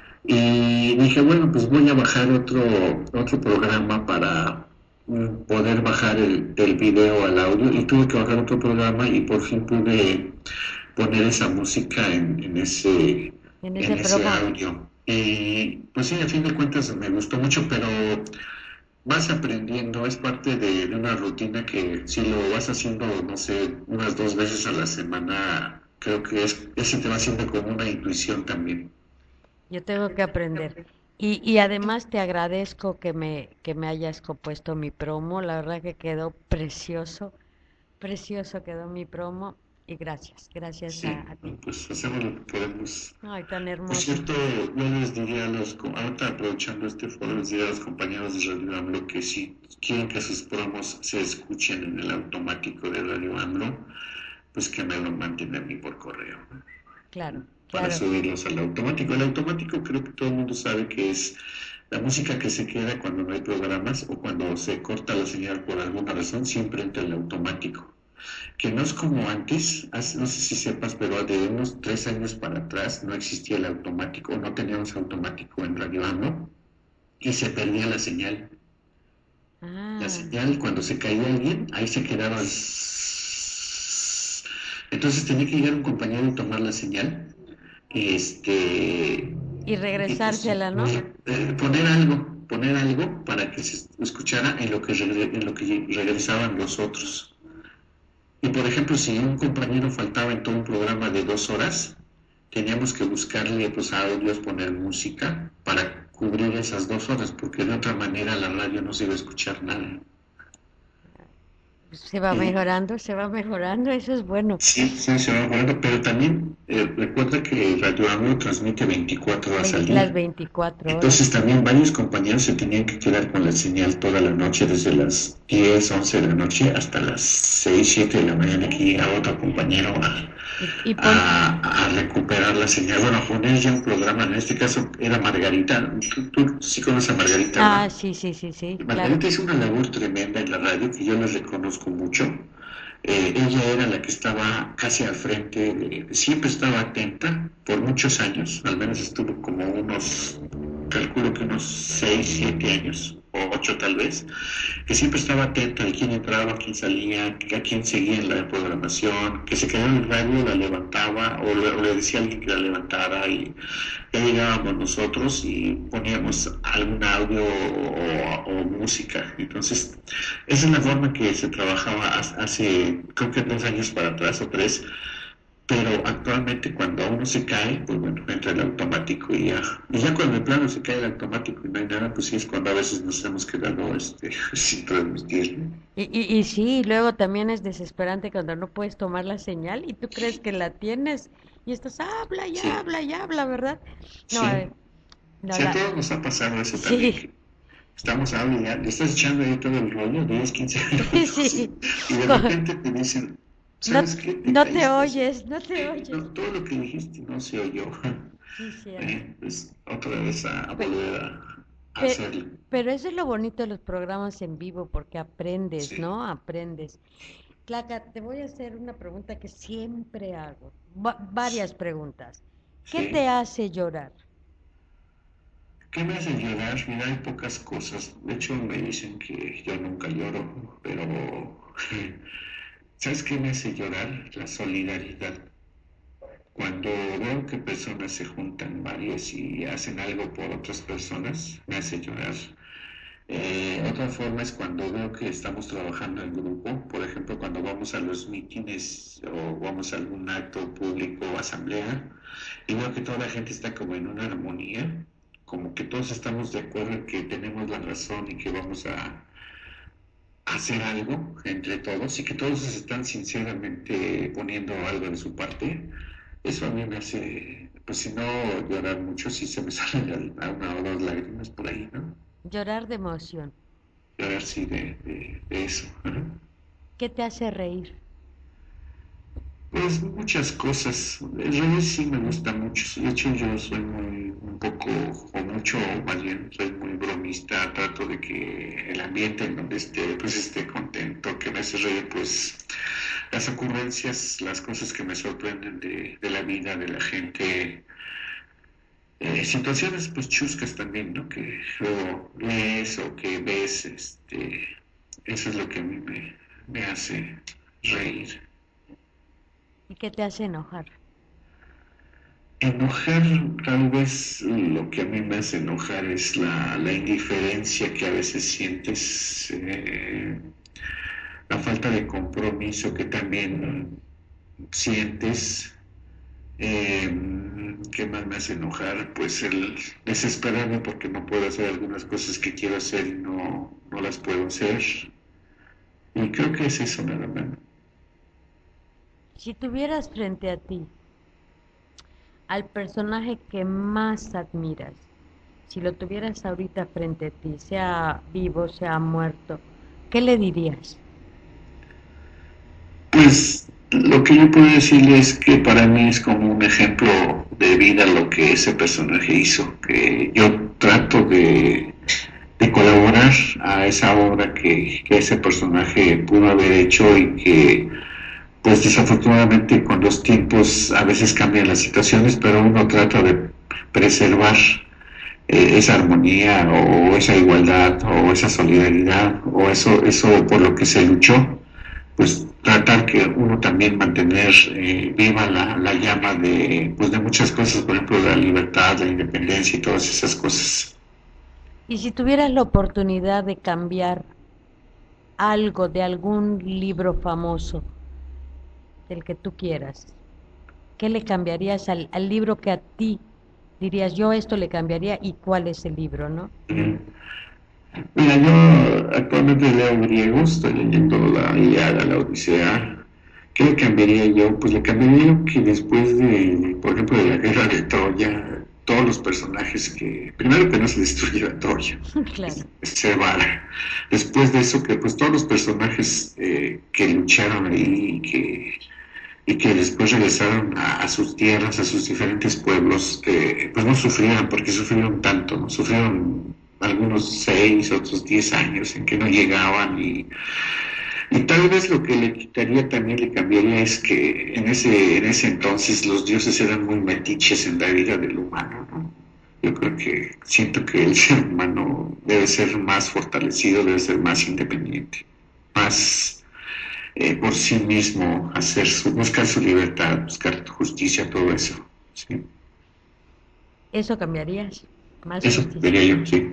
Y dije, bueno, pues voy a bajar otro, otro programa para mm, poder bajar el, el video al audio y tuve que bajar otro programa y por fin pude poner esa música en, en ese, En en ese ese promo. audio. Y pues sí, a fin de cuentas me gustó mucho, pero vas aprendiendo, es parte de, de una rutina que si lo vas haciendo, no sé, unas dos veces a la semana, creo que es, ese te va haciendo como una intuición también. Yo tengo que aprender. Y, y además te agradezco que me, que me hayas compuesto mi promo. La verdad que quedó precioso, precioso quedó mi promo. Y gracias, gracias Sí, a, a ti. pues hacemos lo que podemos. Ay, tan Por hermoso. cierto, yo les diría a los, co- ahorita aprovechando este foro, les diría a los compañeros de Radio AMLO que si quieren que sus promos se escuchen en el automático de Radio AMLO, pues que me lo manden a mí por correo, ¿no? Claro, Para claro. subirlos al automático. El automático creo que todo el mundo sabe que es la música que se queda cuando no hay programas o cuando se corta la señal por alguna razón, siempre entra el automático. Que no es como antes, hace- no sé si sepas, pero de unos tres años para atrás no existía el automático, no teníamos automático en Radio AMLO y se perdía la señal. La Ah, señal, cuando se caía alguien, ahí se quedaba. Entonces tenía que llegar un compañero y tomar la señal. Este, y y pues regresársela, ¿no? eh, poner algo, poner algo para que se escuchara en lo que, regre- en lo que regresaban los otros. Y por ejemplo, si un compañero faltaba en todo un programa de dos horas, teníamos que buscarle pues audios, poner música para cubrir esas dos horas, porque de otra manera la radio no se iba a escuchar nada. Se va Y mejorando, se va mejorando, eso es bueno. sí, sí, se va mejorando, pero también eh, recuerda que Radio AMLO transmite veinticuatro horas Vein- al las día. veinticuatro horas. Entonces también varios compañeros se tenían que quedar con la señal toda la noche, desde las diez, once de la noche hasta las seis, siete de la mañana, que llega otro compañero a, Y, y pon... a, a recuperar la señal. Bueno, a poner ya un programa, en este caso era Margarita. Tú, tú sí conoces a Margarita, Ah, ¿verdad? sí, sí, sí, sí, claro. Margarita hizo una labor tremenda en la radio que yo les reconozco mucho. Eh, ella era la que estaba casi al frente, de- siempre estaba atenta por muchos años, al menos estuvo como unos, calculo que unos seis, siete años, o ocho tal vez, que siempre estaba atenta de quién entraba, quién salía, a quién seguía en la programación, que se quedaba en el radio, la levantaba, o le, o le decía a alguien que la levantara, y ya llegábamos nosotros y poníamos algún audio o, o música. Entonces, esa es la forma que se trabajaba hace, creo que dos años para atrás o tres, pero actualmente cuando uno se cae, pues bueno, entra el automático y ya, y ya cuando de plano se cae el automático y no hay nada, pues sí es cuando a veces nos hemos quedado este, sin transmitir, ¿no? Y, y, y sí, luego también es desesperante cuando no puedes tomar la señal y tú crees que la tienes y estás habla y Sí, habla y habla, ¿verdad? No, sí, eh, no sí, a la... todos nos ha pasado eso también, Sí, que estamos hablando ya, le estás echando ahí todo el rollo, diez, quince minutos, sí. y, y de Co- repente te dicen, No, ¿sabes qué? Te no te caíste. oyes, no te Eh, oyes. no, todo lo que dijiste no se oyó. Sí, cierto. Eh, pues otra vez a, a Pe- volver a, a pe- hacerlo. pero eso es lo bonito de los programas en vivo porque aprendes, Sí, ¿no? Aprendes. Claca, te voy a hacer una pregunta que siempre hago. Va- varias preguntas. ¿Qué te sí. hace llorar? ¿Qué me hace llorar? Mira, hay pocas cosas. De hecho, me dicen que yo nunca lloro, pero ¿sabes qué me hace llorar? La solidaridad. Cuando veo que personas se juntan varias y hacen algo por otras personas, me hace llorar. Eh, otra forma es cuando veo que estamos trabajando en grupo, por ejemplo, cuando vamos a los mítines o vamos a algún acto público o asamblea, y veo que toda la gente está como en una armonía, como que todos estamos de acuerdo en que tenemos la razón y que vamos a hacer algo entre todos y que todos están sinceramente poniendo algo de su parte. Eso a mí me hace, pues si no llorar mucho, sí se me salen a una o dos lágrimas por ahí, ¿no? Llorar de emoción. Llorar sí de, de, de eso. ¿No? ¿Qué te hace reír? Pues muchas cosas. El reír sí me gusta mucho. De hecho, yo soy muy, un poco, o mucho, o más bien, soy muy bromista. Trato de que el ambiente en donde esté, pues esté contento, que me hace reír, pues las ocurrencias, las cosas que me sorprenden de, de la vida, de la gente. Eh, situaciones, pues chuscas también, ¿no? Que luego lees o que ves, este, eso es lo que a mí me, me hace reír. ¿Y qué te hace enojar? Enojar, tal vez lo que a mí me hace enojar es la, la indiferencia que a veces sientes, eh, la falta de compromiso que también sientes. Eh, ¿Qué más me hace enojar? Pues el desesperarme porque no puedo hacer algunas cosas que quiero hacer y no, no las puedo hacer. Y creo que es eso nada más. Si tuvieras frente a ti al personaje que más admiras, si lo tuvieras ahorita frente a ti, sea vivo, sea muerto, ¿qué le dirías? Pues lo que yo puedo decirle es que para mí es como un ejemplo de vida lo que ese personaje hizo, que yo trato de, de colaborar a esa obra que, que ese personaje pudo haber hecho y que pues desafortunadamente con los tiempos a veces cambian las situaciones, pero uno trata de preservar eh, esa armonía o esa igualdad o esa solidaridad o eso, eso por lo que se luchó, pues tratar que uno también mantener eh, viva la, la llama de, pues de muchas cosas, por ejemplo la libertad, la independencia y todas esas cosas. Y si tuvieras la oportunidad de cambiar algo de algún libro famoso, del que tú quieras, ¿qué le cambiarías al, al libro que a ti dirías, yo esto le cambiaría y cuál es el libro, ¿no? Mira, yo actualmente leo griego, estoy leyendo la Ilíada, la Odisea. ¿Qué le cambiaría yo? Pues le cambiaría que después de, por ejemplo, de la guerra de Troya, todos los personajes que, primero que no se destruyera Troya, claro. se vara. Después de eso, que pues todos los personajes eh, que lucharon ahí y que y que después regresaron a, a sus tierras, a sus diferentes pueblos, que pues no sufrieron, porque sufrieron tanto, ¿no? Sufrieron algunos seis, otros diez años en que no llegaban y, y tal vez lo que le quitaría también, le cambiaría es que en ese, en ese entonces los dioses eran muy metiches en la vida del humano, ¿no? Yo creo que siento que el ser humano debe ser más fortalecido, debe ser más independiente, más Eh, por sí mismo, hacer su, buscar su libertad, buscar justicia, todo eso. ¿Sí? ¿Eso cambiarías? Más eso justicia. diría yo, sí.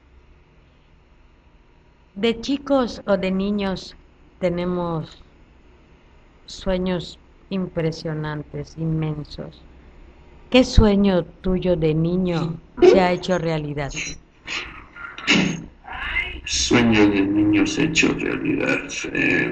De chicos o de niños tenemos sueños impresionantes, inmensos. ¿Qué sueño tuyo de niño se ha hecho realidad? Sueño de niños hecho realidad. Eh,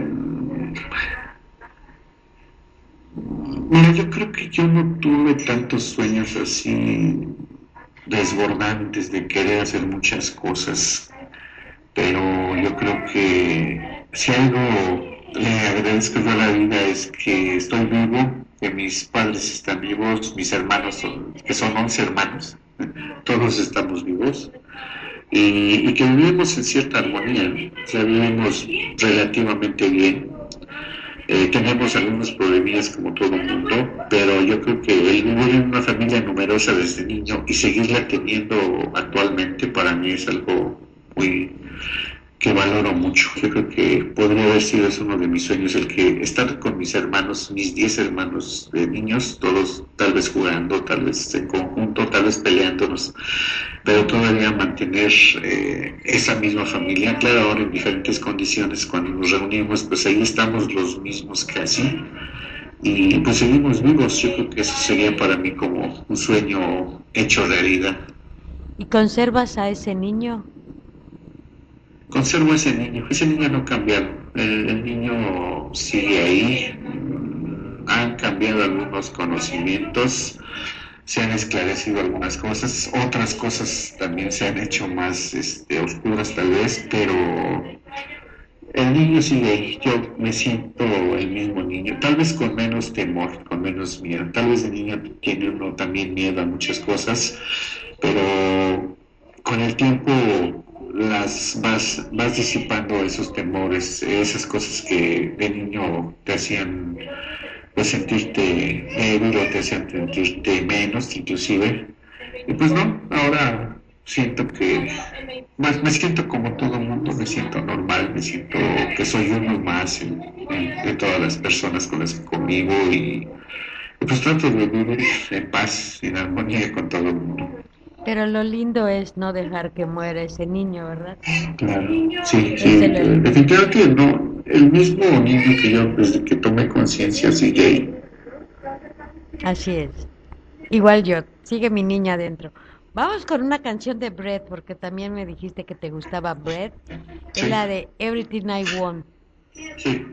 mira, yo creo que yo no tuve tantos sueños así desbordantes de querer hacer muchas cosas, pero yo creo que si algo le agradezco a la vida es que estoy vivo, que mis padres están vivos, mis hermanos, son, que son once hermanos, todos estamos vivos. Y, y que vivimos en cierta armonía, o sea, vivimos relativamente bien. Eh, tenemos algunos problemillas como todo el mundo, pero yo creo que el vivir en una familia numerosa desde niño y seguirla teniendo actualmente para mí es algo muy que valoro mucho. Yo creo que podría haber sido es uno de mis sueños, el que estar con mis hermanos, mis diez hermanos de niños, todos tal vez jugando, tal vez en conjunto, tal vez peleándonos, pero todavía mantener eh, esa misma familia. Claro, ahora en diferentes condiciones, cuando nos reunimos, pues ahí estamos los mismos casi, y pues seguimos vivos. Yo creo que eso sería para mí como un sueño hecho realidad. ¿Y conservas a ese niño? Conservo a ese niño, ese niño no ha cambiado, el, el niño sigue ahí, han cambiado algunos conocimientos, se han esclarecido algunas cosas, otras cosas también se han hecho más este, oscuras tal vez, pero el niño sigue ahí, yo me siento el mismo niño, tal vez con menos temor, con menos miedo, tal vez de niño tiene uno también miedo a muchas cosas, pero con el tiempo las vas, vas disipando esos temores, esas cosas que de niño te hacían pues sentirte débil o te hacían sentirte menos inclusive, y pues no, ahora siento que más me siento como todo el mundo, me siento normal, me siento que soy uno más en, en, de todas las personas con las que convivo y, y pues trato de vivir en paz, en armonía con todo el mundo. Pero lo lindo es no dejar que muera ese niño, ¿verdad? Claro, sí, sí, definitivamente no, el mismo niño que yo desde que tomé conciencia sigue ahí. Así es, igual yo, sigue mi niña adentro. Vamos con una canción de Bread, porque también me dijiste que te gustaba Bread, sí. Es la de Everything I Want. Sí.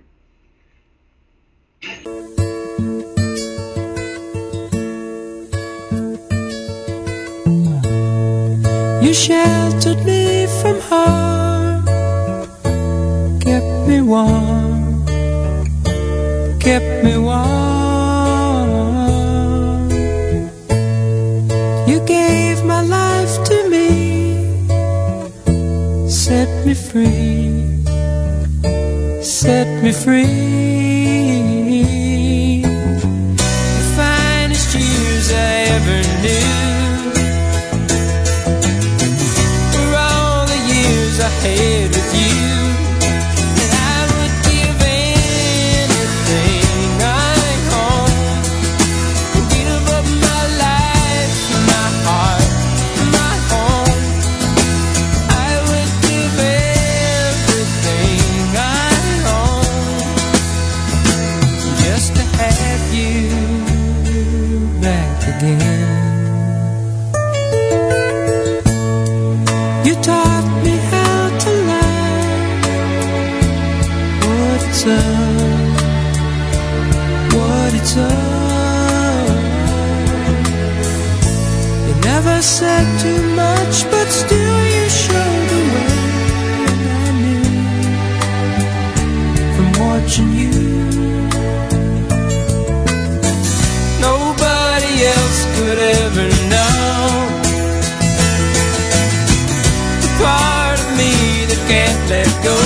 You sheltered me from harm, kept me warm, kept me warm. You gave my life to me, set me free, set me free. The finest years I ever knew, I had with you, and I would give anything I own, give up my life, my heart, my home. I would give everything I own just to have you back again. You taught me It's up, what it's up. You never said too much, but still you showed the way. And I knew from watching you, nobody else could ever know the part of me that can't let go.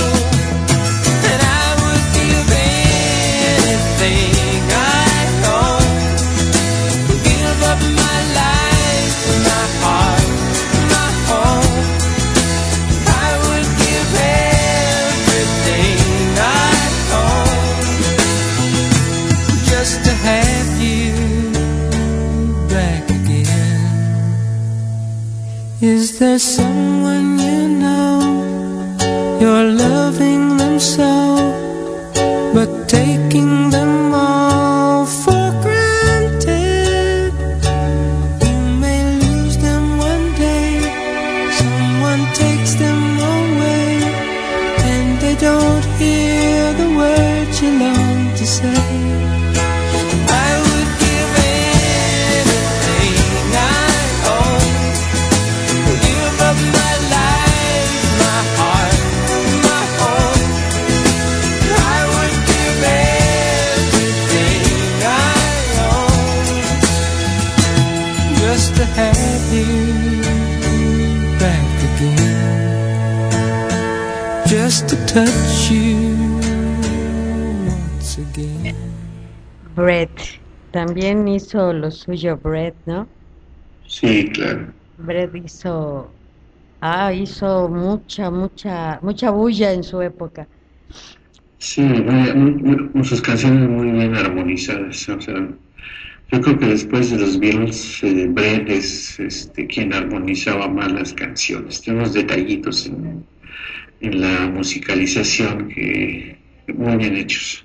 Is there someone you know, you're loving them so, but taking them all for granted? You may lose them one day, someone takes them away, and they don't hear the words you long to say. Just to touch you once again. Bread, también hizo lo suyo Bread, ¿no? Sí, claro. Bread hizo, ah, hizo mucha, mucha, mucha bulla en su época. Sí, muy, muy, sus canciones muy bien armonizadas, o sea, yo creo que después de los Beatles, eh, Bread es este, quien armonizaba más las canciones, tiene unos detallitos en, en la musicalización que muy bien hechos.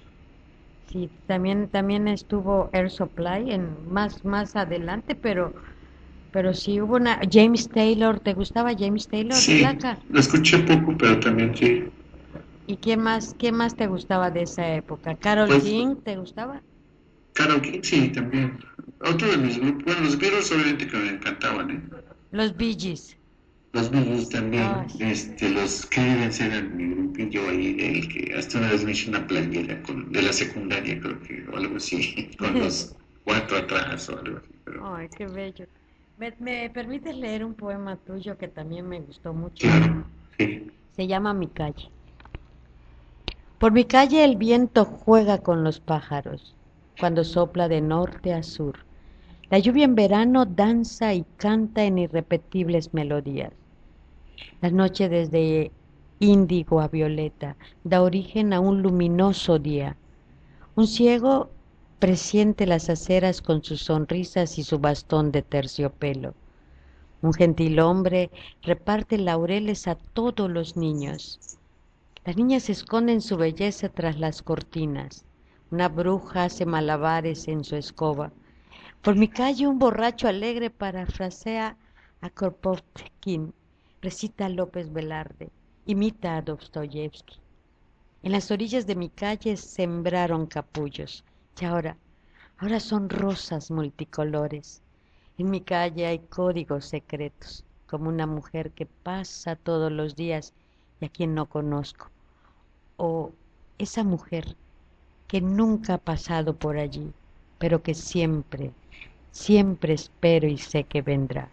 Sí, también también estuvo Air Supply en más más adelante, pero Pero sí hubo una... James Taylor, ¿te gustaba James Taylor, Sí, Flaca? lo escuché poco, pero también sí. ¿Y quién más, qué más te gustaba de esa época? ¿Carol Pues King te gustaba? Karol King, sí, también. Otro de mis grupos, bueno, los Beatles obviamente que me encantaban, ¿eh? Los Bee Gees. Los Beatles también, Ay, este, los Creedence eran mi grupillo ahí, el que hasta una vez me hice una playera con, de la secundaria, creo que, o algo así, con los cuatro atrás o algo así, pero ay, qué bello. ¿Me, me permites leer un poema tuyo que también me gustó mucho? claro, sí. Se llama Mi calle. Por mi calle el viento juega con los pájaros, cuando sopla de norte a sur. La lluvia en verano danza y canta en irrepetibles melodías. La noche desde índigo a violeta da origen a un luminoso día. Un ciego presiente las aceras con sus sonrisas y su bastón de terciopelo. Un gentilhombre reparte laureles a todos los niños. Las niñas se esconden su belleza tras las cortinas. Una bruja hace malabares en su escoba. Por mi calle un borracho alegre parafrasea a Kropotkin, recita a López Velarde, imita a Dostoyevsky. En las orillas de mi calle sembraron capullos y ahora, ahora son rosas multicolores. En mi calle hay códigos secretos, como una mujer que pasa todos los días y a quien no conozco, o esa mujer que nunca ha pasado por allí, pero que siempre, siempre espero y sé que vendrá.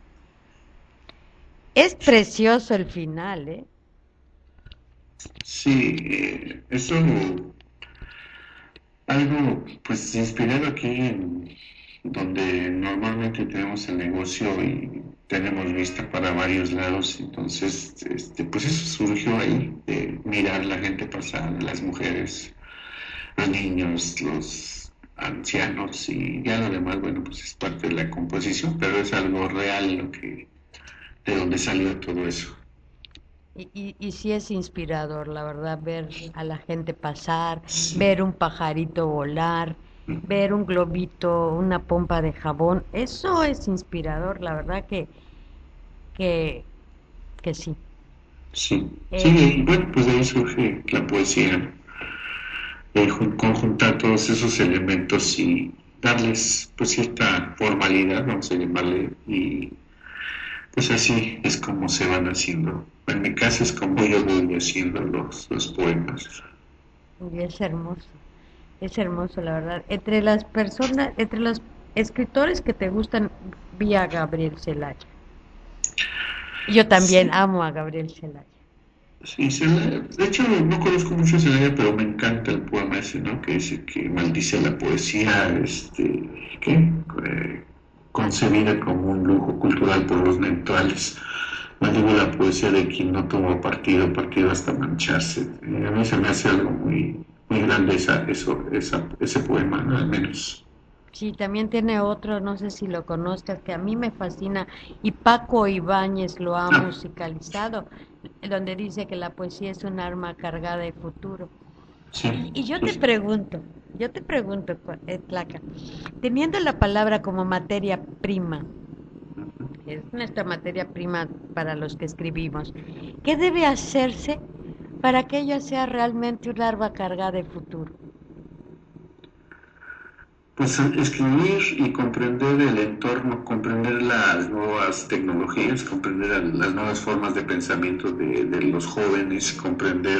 Es precioso el final, ¿eh? Sí, eh, eso, algo, pues inspirado aquí en donde normalmente tenemos el negocio y tenemos vista para varios lados, entonces, este, pues eso surgió ahí, de mirar la gente pasar, las mujeres, los niños, los ancianos y ya lo demás, bueno, pues es parte de la composición, pero es algo real lo que, de donde salió todo eso. Y, y, y sí es inspirador, la verdad, ver a la gente pasar, Sí. ver un pajarito volar, ver un globito, una pompa de jabón, eso es inspirador, la verdad que, que, que sí. Sí, sí, Eh, y bueno, pues de ahí surge la poesía, el jun- conjuntar todos esos elementos y darles pues cierta formalidad, vamos a llamarle, y pues así es como se van haciendo. En mi caso es como yo voy haciendo los, los poemas. y es hermoso, es hermoso, la verdad. Entre las personas, entre los escritores que te gustan, vi a Gabriel Celaya. Yo también Sí, amo a Gabriel Celaya. sí, Celaya- de hecho no conozco mucho a Celaya, pero me encanta el poema ese, ¿no? Que dice que maldice la poesía, este, ¿qué? Eh, concebida como un lujo cultural por los neutrales. Maldigo la poesía de quien no toma partido, partido hasta mancharse. Eh, a mí se me hace algo muy, muy grande esa, eso, esa, ese poema, ¿no? Al menos. Sí, también tiene otro, no sé si lo conozcas, que a mí me fascina, y Paco Ibáñez lo ha Ah, musicalizado, donde dice que la poesía es un arma cargada de futuro. sí, Y, y yo te pues, pregunto, yo te pregunto, eh, Tlaca, teniendo la palabra como materia prima, es nuestra materia prima para los que escribimos, ¿qué debe hacerse para que ella sea realmente un arma cargada de futuro? pues escribir y comprender el entorno, comprender las nuevas tecnologías, comprender las nuevas formas de pensamiento de, de los jóvenes, comprender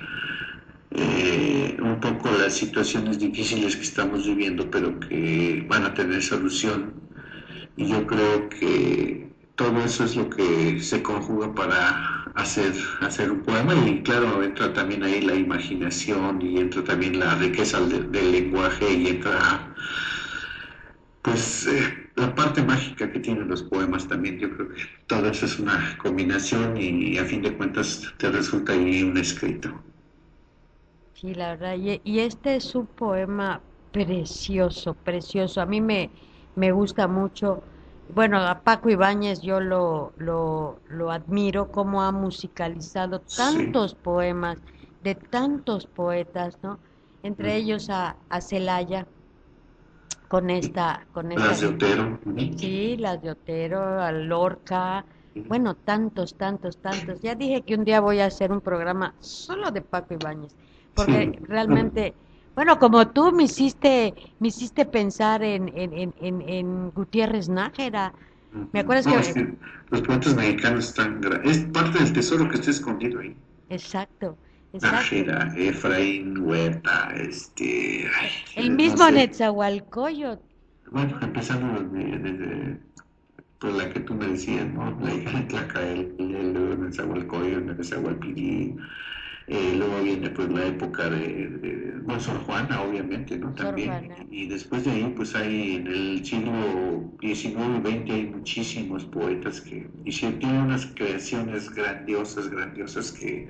eh, un poco las situaciones difíciles que estamos viviendo, pero que van a tener solución. Y yo creo que todo eso es lo que se conjuga para hacer, hacer un poema y claro, entra también ahí la imaginación y entra también la riqueza del, del lenguaje y entra pues eh, la parte mágica que tienen los poemas también. Yo creo que todo eso es una combinación y a fin de cuentas te resulta ahí un escrito. Sí, la verdad, y, y este es un poema precioso, precioso. A mí me, me gusta mucho. Bueno, a Paco Ibáñez yo lo, lo, lo admiro, cómo ha musicalizado Sí. tantos poemas de tantos poetas, ¿no? Entre Mm. ellos a, a Celaya. con esta, con esta. Las de Otero. Sí, las de Otero, a Lorca, bueno, tantos, tantos, tantos. Ya dije que un día voy a hacer un programa solo de Paco Ibáñez, porque Sí. realmente, bueno, como tú me hiciste, me hiciste pensar en, en, en, en, en Gutiérrez Nájera. ¿Me acuerdas No, que...? es que los poetas mexicanos están... gra- Es parte del tesoro que está escondido ahí. Exacto, exacto. Nájera, Efraín Huerta, este... ay, El no mismo sé. Netzahualcóyotl. Bueno, empezando desde, desde pues, la que tú me decías, ¿no? La hija de Tlacael, luego en el Zahualcoyo, en el Zahualpillín, eh, luego viene pues la época de, de bueno, Sor Juana, obviamente, ¿no? Sor También, Juana. y después de ahí pues hay en el siglo diecinueve y veinte hay muchísimos poetas que hicieron, tienen unas creaciones grandiosas, grandiosas que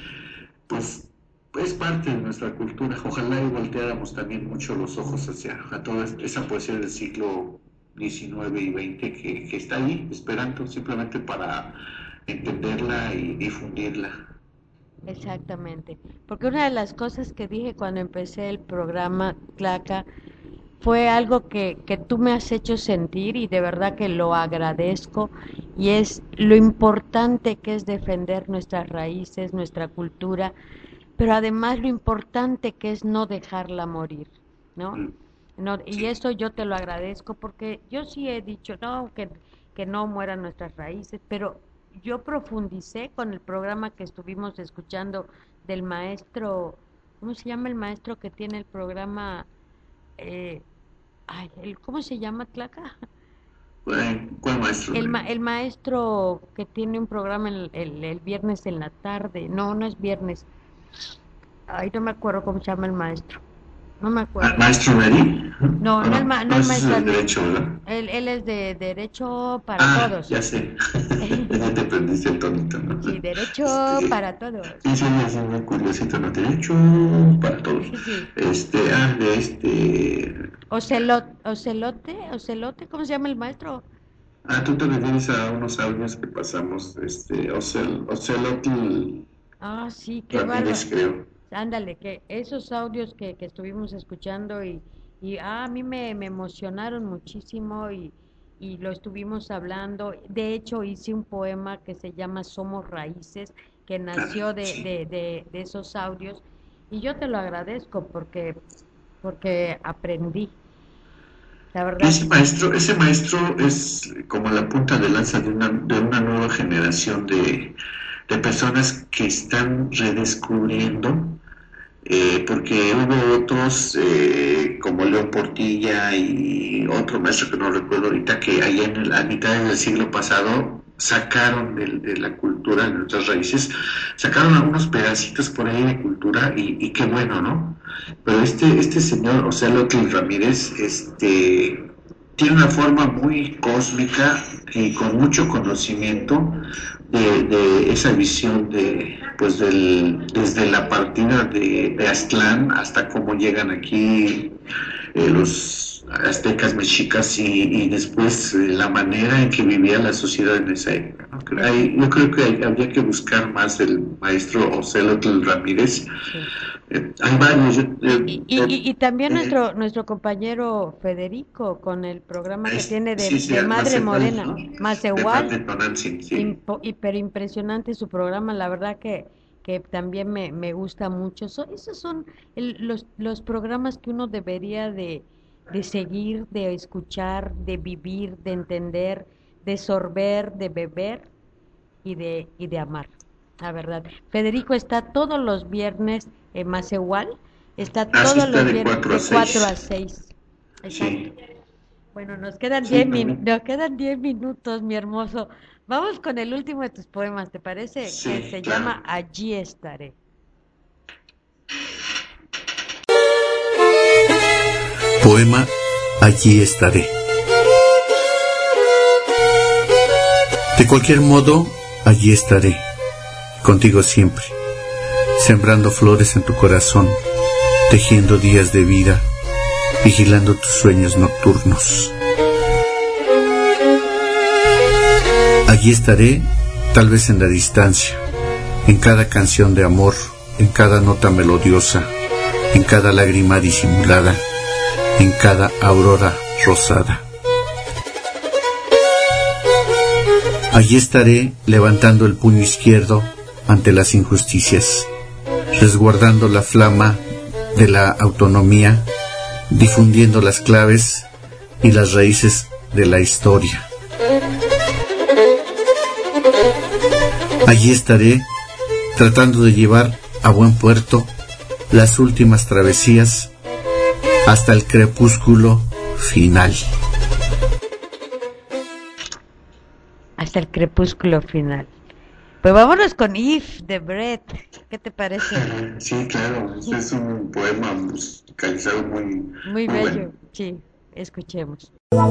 pues es parte de nuestra cultura. Ojalá y volteáramos también mucho los ojos hacia a toda esa poesía del siglo diecinueve y veinte que, que está ahí esperando simplemente para entenderla y difundirla. Exactamente, porque una de las cosas que dije cuando empecé el programa, Tlaca, fue algo que, que tú me has hecho sentir y de verdad que lo agradezco, y es lo importante que es defender nuestras raíces, nuestra cultura, pero además lo importante que es no dejarla morir, ¿no? Mm. No, y Sí. eso yo te lo agradezco porque yo sí he dicho, no, que, que no mueran nuestras raíces, pero yo profundicé con el programa que estuvimos escuchando del maestro, ¿cómo se llama el maestro que tiene el programa? Eh, ay, el, ¿cómo se llama, Tlaca? Eh, ¿Cuál maestro? El, ma, el maestro que tiene un programa el, el, el viernes en la tarde, no, no es viernes, ay, no me acuerdo cómo se llama el maestro, no me acuerdo. Ah, ¿Maestro Neri? No, ¿O no el, ma, no el ese es maestro, el derecho, ¿verdad? él, él es de Derecho para Ah, Todos. ya sé. Ya te prendiste el tonito, ¿no? Sí, Derecho Este, para Todos. Sí, sí, es muy curiosito, ¿no? Derecho para todos. Sí. Este, ah, de este... Ocelot, Ocelote, Ocelote, ¿cómo se llama el maestro? Ah, tú te refieres a unos audios que pasamos, este, Ocel, Ocelotl Ah, sí, qué bárbaro. Ramírez, creo. Ándale, que esos audios que, que estuvimos escuchando y, y ah, a mí me, me emocionaron muchísimo y, y lo estuvimos hablando. De hecho, hice un poema que se llama Somos Raíces, que nació de, Sí. de, de, de esos audios, y yo te lo agradezco porque, porque aprendí, la Y verdad. ese maestro, ese maestro es como la punta de lanza de una, de una nueva generación de, de personas que están redescubriendo, eh, porque hubo otros eh, como León Portilla y otro maestro que no recuerdo ahorita, que allá en la mitad del siglo pasado sacaron de, de la cultura, de nuestras raíces, sacaron algunos pedacitos por ahí de cultura y, y qué bueno, ¿no? Pero este, este señor, Ocelotl Ramírez, este, tiene una forma muy cósmica y con mucho conocimiento de, de esa visión de, pues del, desde la partida de, de Aztlán hasta cómo llegan aquí eh, los aztecas, mexicas y, y después eh, la manera en que vivía la sociedad en esa época, ¿no? Hay, yo creo que hay, habría que buscar más del maestro Ocelotl Ramírez. Sí. Eh, hay varios. Yo, eh, Y, y, y, y también eh, nuestro nuestro compañero Federico con el programa que es- tiene de, sí, sí, de Madre Macehual, Morena, ¿no? De Macehual, Padre Tonantzin, sí. impo- hiper impresionante su programa, la verdad que, que también me, me gusta mucho. So- esos son el- los, los programas que uno debería de, de seguir, de escuchar, de vivir, de entender, de sorber, de beber y de, y de amar, la verdad. Federico está todos los viernes en Macehual, está Ah, sí, todos está los de viernes cuatro a de cuatro seis. a seis. Exacto. Sí. Bueno, nos quedan Sí, diez min- también. nos quedan diez minutos, mi hermoso. Vamos con el último de tus poemas, ¿te parece? Sí, Que se claro. llama Allí estaré. Poema Allí estaré. De cualquier modo, allí estaré, contigo siempre, sembrando flores en tu corazón, tejiendo días de vida, vigilando tus sueños nocturnos. Allí estaré, tal vez en la distancia, en cada canción de amor, en cada nota melodiosa, en cada lágrima disimulada, en cada aurora rosada. Allí estaré levantando el puño izquierdo ante las injusticias, resguardando la flama de la autonomía, difundiendo las claves y las raíces de la historia. Allí estaré tratando de llevar a buen puerto las últimas travesías hasta el crepúsculo final. Hasta el crepúsculo final. Pues vámonos con If de Brett. ¿Qué te parece? Sí, claro, este es un poema musicalizado muy, Muy muy bello. bueno. Sí, escuchemos.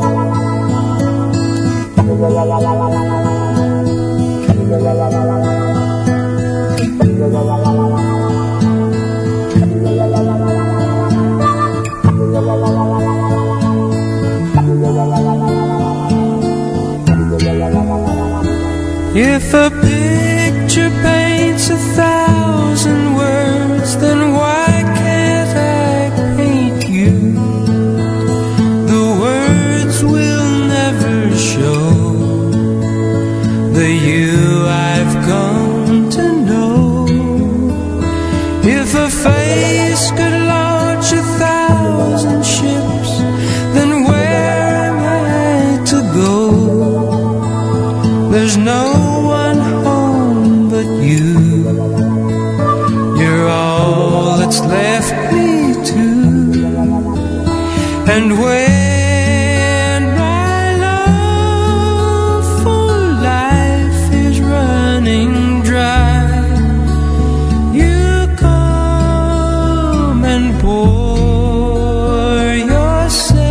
If a picture paints a thousand words, then why can't I paint you? The words will never show the you I've come to know. If a face could launch a thousand ships, then where am I to go? There's no one home but you. You're all that's left me to. And when my love for life is running dry, you come and pour yourself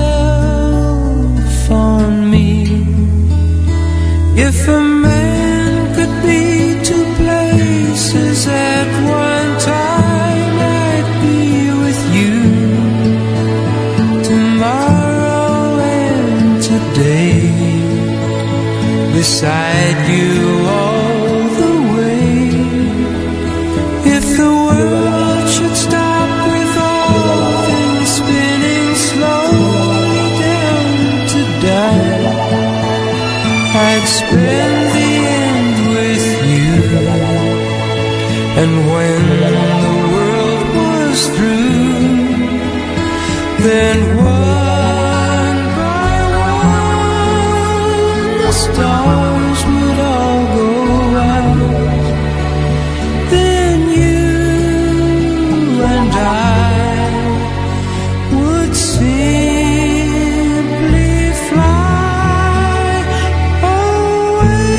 on me. If a man could be two places at one time, I'd be with you tomorrow and today, beside you all the way. If the world should stop with all things spinning slowly down to die, I'd spend the end with you. And when the world was through, then one by one the stars would all go out. Then you and I would simply fly away.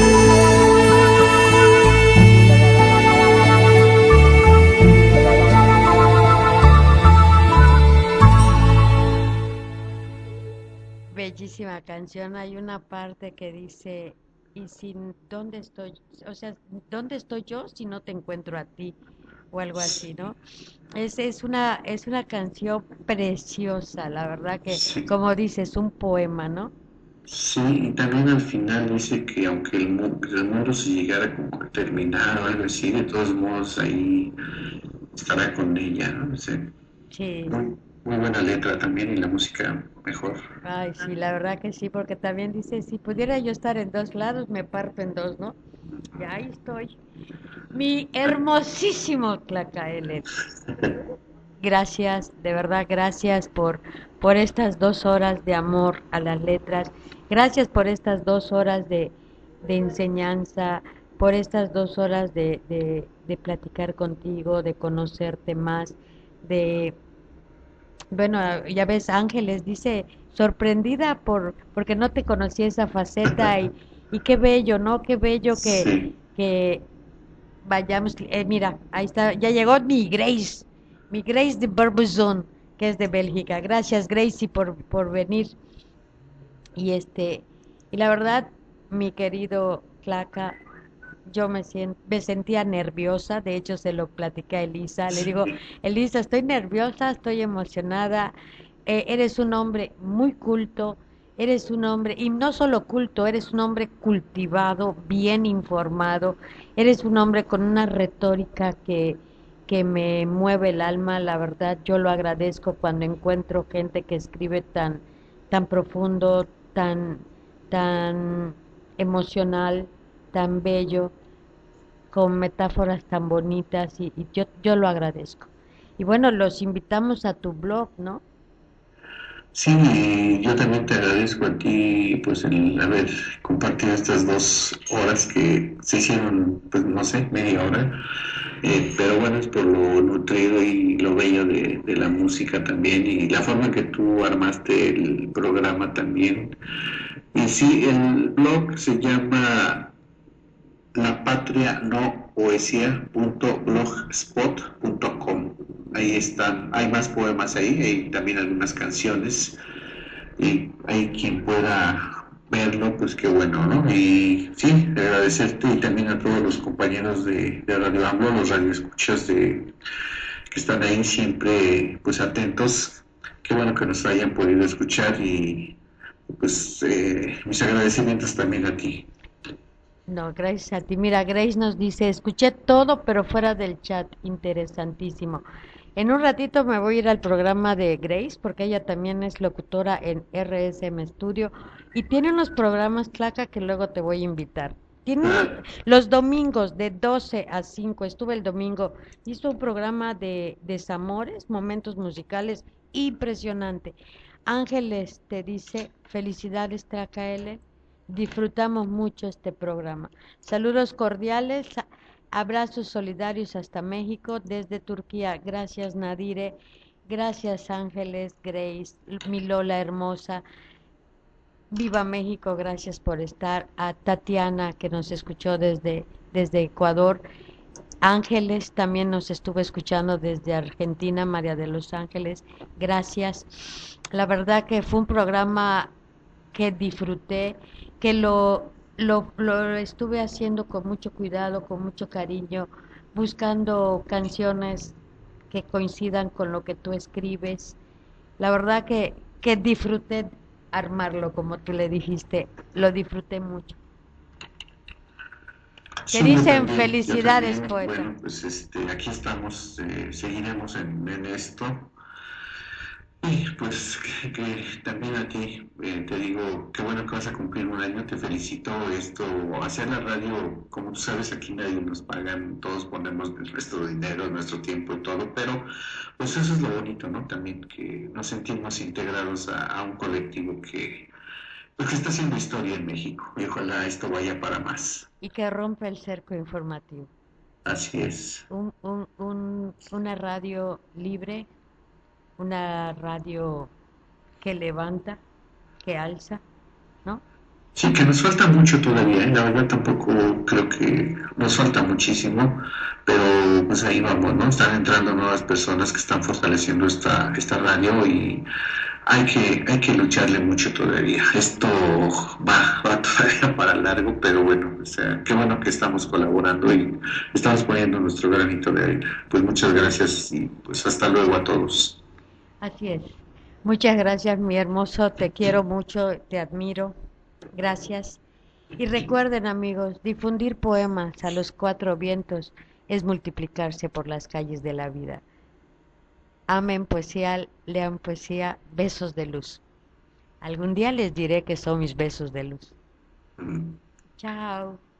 Bellísima canción. Hay una parte que dice, y sin dónde estoy, o sea, ¿dónde estoy yo si no te encuentro a ti? O algo así, ¿no? Es, es una, es una canción preciosa, la verdad que, Sí. como dices, un poema, ¿no? Sí, y también al final dice que aunque el, mu- el mundo se llegara como a terminar o algo así, de todos modos ahí estará con ella, ¿no? O sea, Sí. muy, muy buena letra también y la música mejor. Ay, sí, la verdad que sí, porque también dice, si pudiera yo estar en dos lados, me parto en dos, ¿no? Y ahí estoy. Mi hermosísimo Tlacaelel. Gracias, de verdad, gracias por, por estas dos horas de amor a las letras. Gracias por estas dos horas de, de enseñanza, por estas dos horas de, de, de platicar contigo, de conocerte más, de... Bueno, ya ves, Ángeles dice, sorprendida por porque no te conocía esa faceta y, y qué bello, ¿no? Qué bello que, Sí, que vayamos. Eh, mira, ahí está, ya llegó mi Grace, mi Grace de Barbizon, que es de Bélgica. Gracias, Gracie, por, por venir. Y este, y la verdad, mi querido Tlaca, yo me sien- me sentía nerviosa, de hecho se lo platiqué a Elisa, le digo, Elisa, estoy nerviosa, estoy emocionada, eh, eres un hombre muy culto, eres un hombre, y no solo culto, eres un hombre cultivado, bien informado, eres un hombre con una retórica que, que me mueve el alma, la verdad, yo lo agradezco cuando encuentro gente que escribe tan, tan profundo, tan, tan emocional, tan bello, con metáforas tan bonitas y, y yo, yo lo agradezco. Y bueno, los invitamos a tu blog, ¿no? Sí, yo también te agradezco a ti, pues, el haber compartido estas dos horas que se hicieron, pues, no sé, media hora, eh, pero bueno, es por lo nutrido y lo bello de, de la música también y la forma en que tú armaste el programa también. Y sí, el blog se llama la patria no poesía punto blogspot punto com. Ahí están, hay más poemas ahí, hay también algunas canciones y hay quien pueda verlo, pues qué bueno, ¿no? Y sí, agradecerte y también a todos los compañeros de, de Radio AMLO, los radioescuchas de, que están ahí siempre pues atentos. Qué bueno que nos hayan podido escuchar y pues eh, mis agradecimientos también a ti. No, gracias a ti. Mira, Grace nos dice, escuché todo, pero fuera del chat, interesantísimo. En un ratito me voy a ir al programa de Grace, porque ella también es locutora en R S M Studio y tiene unos programas, Tlaca, que luego te voy a invitar. Tiene unos, los domingos de doce a cinco, estuve el domingo, hizo un programa de desamores, momentos musicales, impresionante. Ángeles te dice, felicidades, Tlaca L. Disfrutamos mucho este programa. Saludos cordiales, abrazos solidarios hasta México, desde Turquía. Gracias, Nadire. Gracias, Ángeles, Grace, mi Lola hermosa. Viva México, gracias por estar. A Tatiana, que nos escuchó desde, desde Ecuador. Ángeles también nos estuvo escuchando desde Argentina, María de los Ángeles. Gracias. La verdad que fue un programa que disfruté, que lo, lo, lo estuve haciendo con mucho cuidado, con mucho cariño, buscando canciones que coincidan con lo que tú escribes. La verdad que, que disfruté armarlo, como tú le dijiste, lo disfruté mucho. Sí, Te dicen también, felicidades, también, poeta. bueno, pues este, aquí estamos, eh, seguiremos en, en esto. Y pues que, que también a ti eh, te digo, qué bueno que vas a cumplir un año, te felicito. Esto, hacer la radio, como tú sabes, aquí nadie nos pagan, todos ponemos nuestro dinero, nuestro tiempo y todo, pero pues eso es lo bonito, ¿no? También que nos sentimos integrados a, a un colectivo que, pues, que está haciendo historia en México y ojalá esto vaya para más. Y que rompe el cerco informativo. Así es. Un, un, un, una radio libre, una radio que levanta, que alza, ¿no? Sí, que nos falta mucho todavía, ¿eh? La verdad tampoco creo que nos falta muchísimo, pero pues ahí vamos, ¿no? Están entrando nuevas personas que están fortaleciendo esta, esta radio y hay que, hay que lucharle mucho todavía. Esto va, va todavía para largo, pero bueno, o sea, qué bueno que estamos colaborando y estamos poniendo nuestro granito de arena. Pues muchas gracias y pues hasta luego a todos. Así es. Muchas gracias, mi hermoso, te quiero mucho, te admiro. Gracias. Y recuerden, amigos, difundir poemas a los cuatro vientos es multiplicarse por las calles de la vida. Amen poesía, lean poesía, besos de luz. Algún día les diré que son mis besos de luz. Mm. Chao.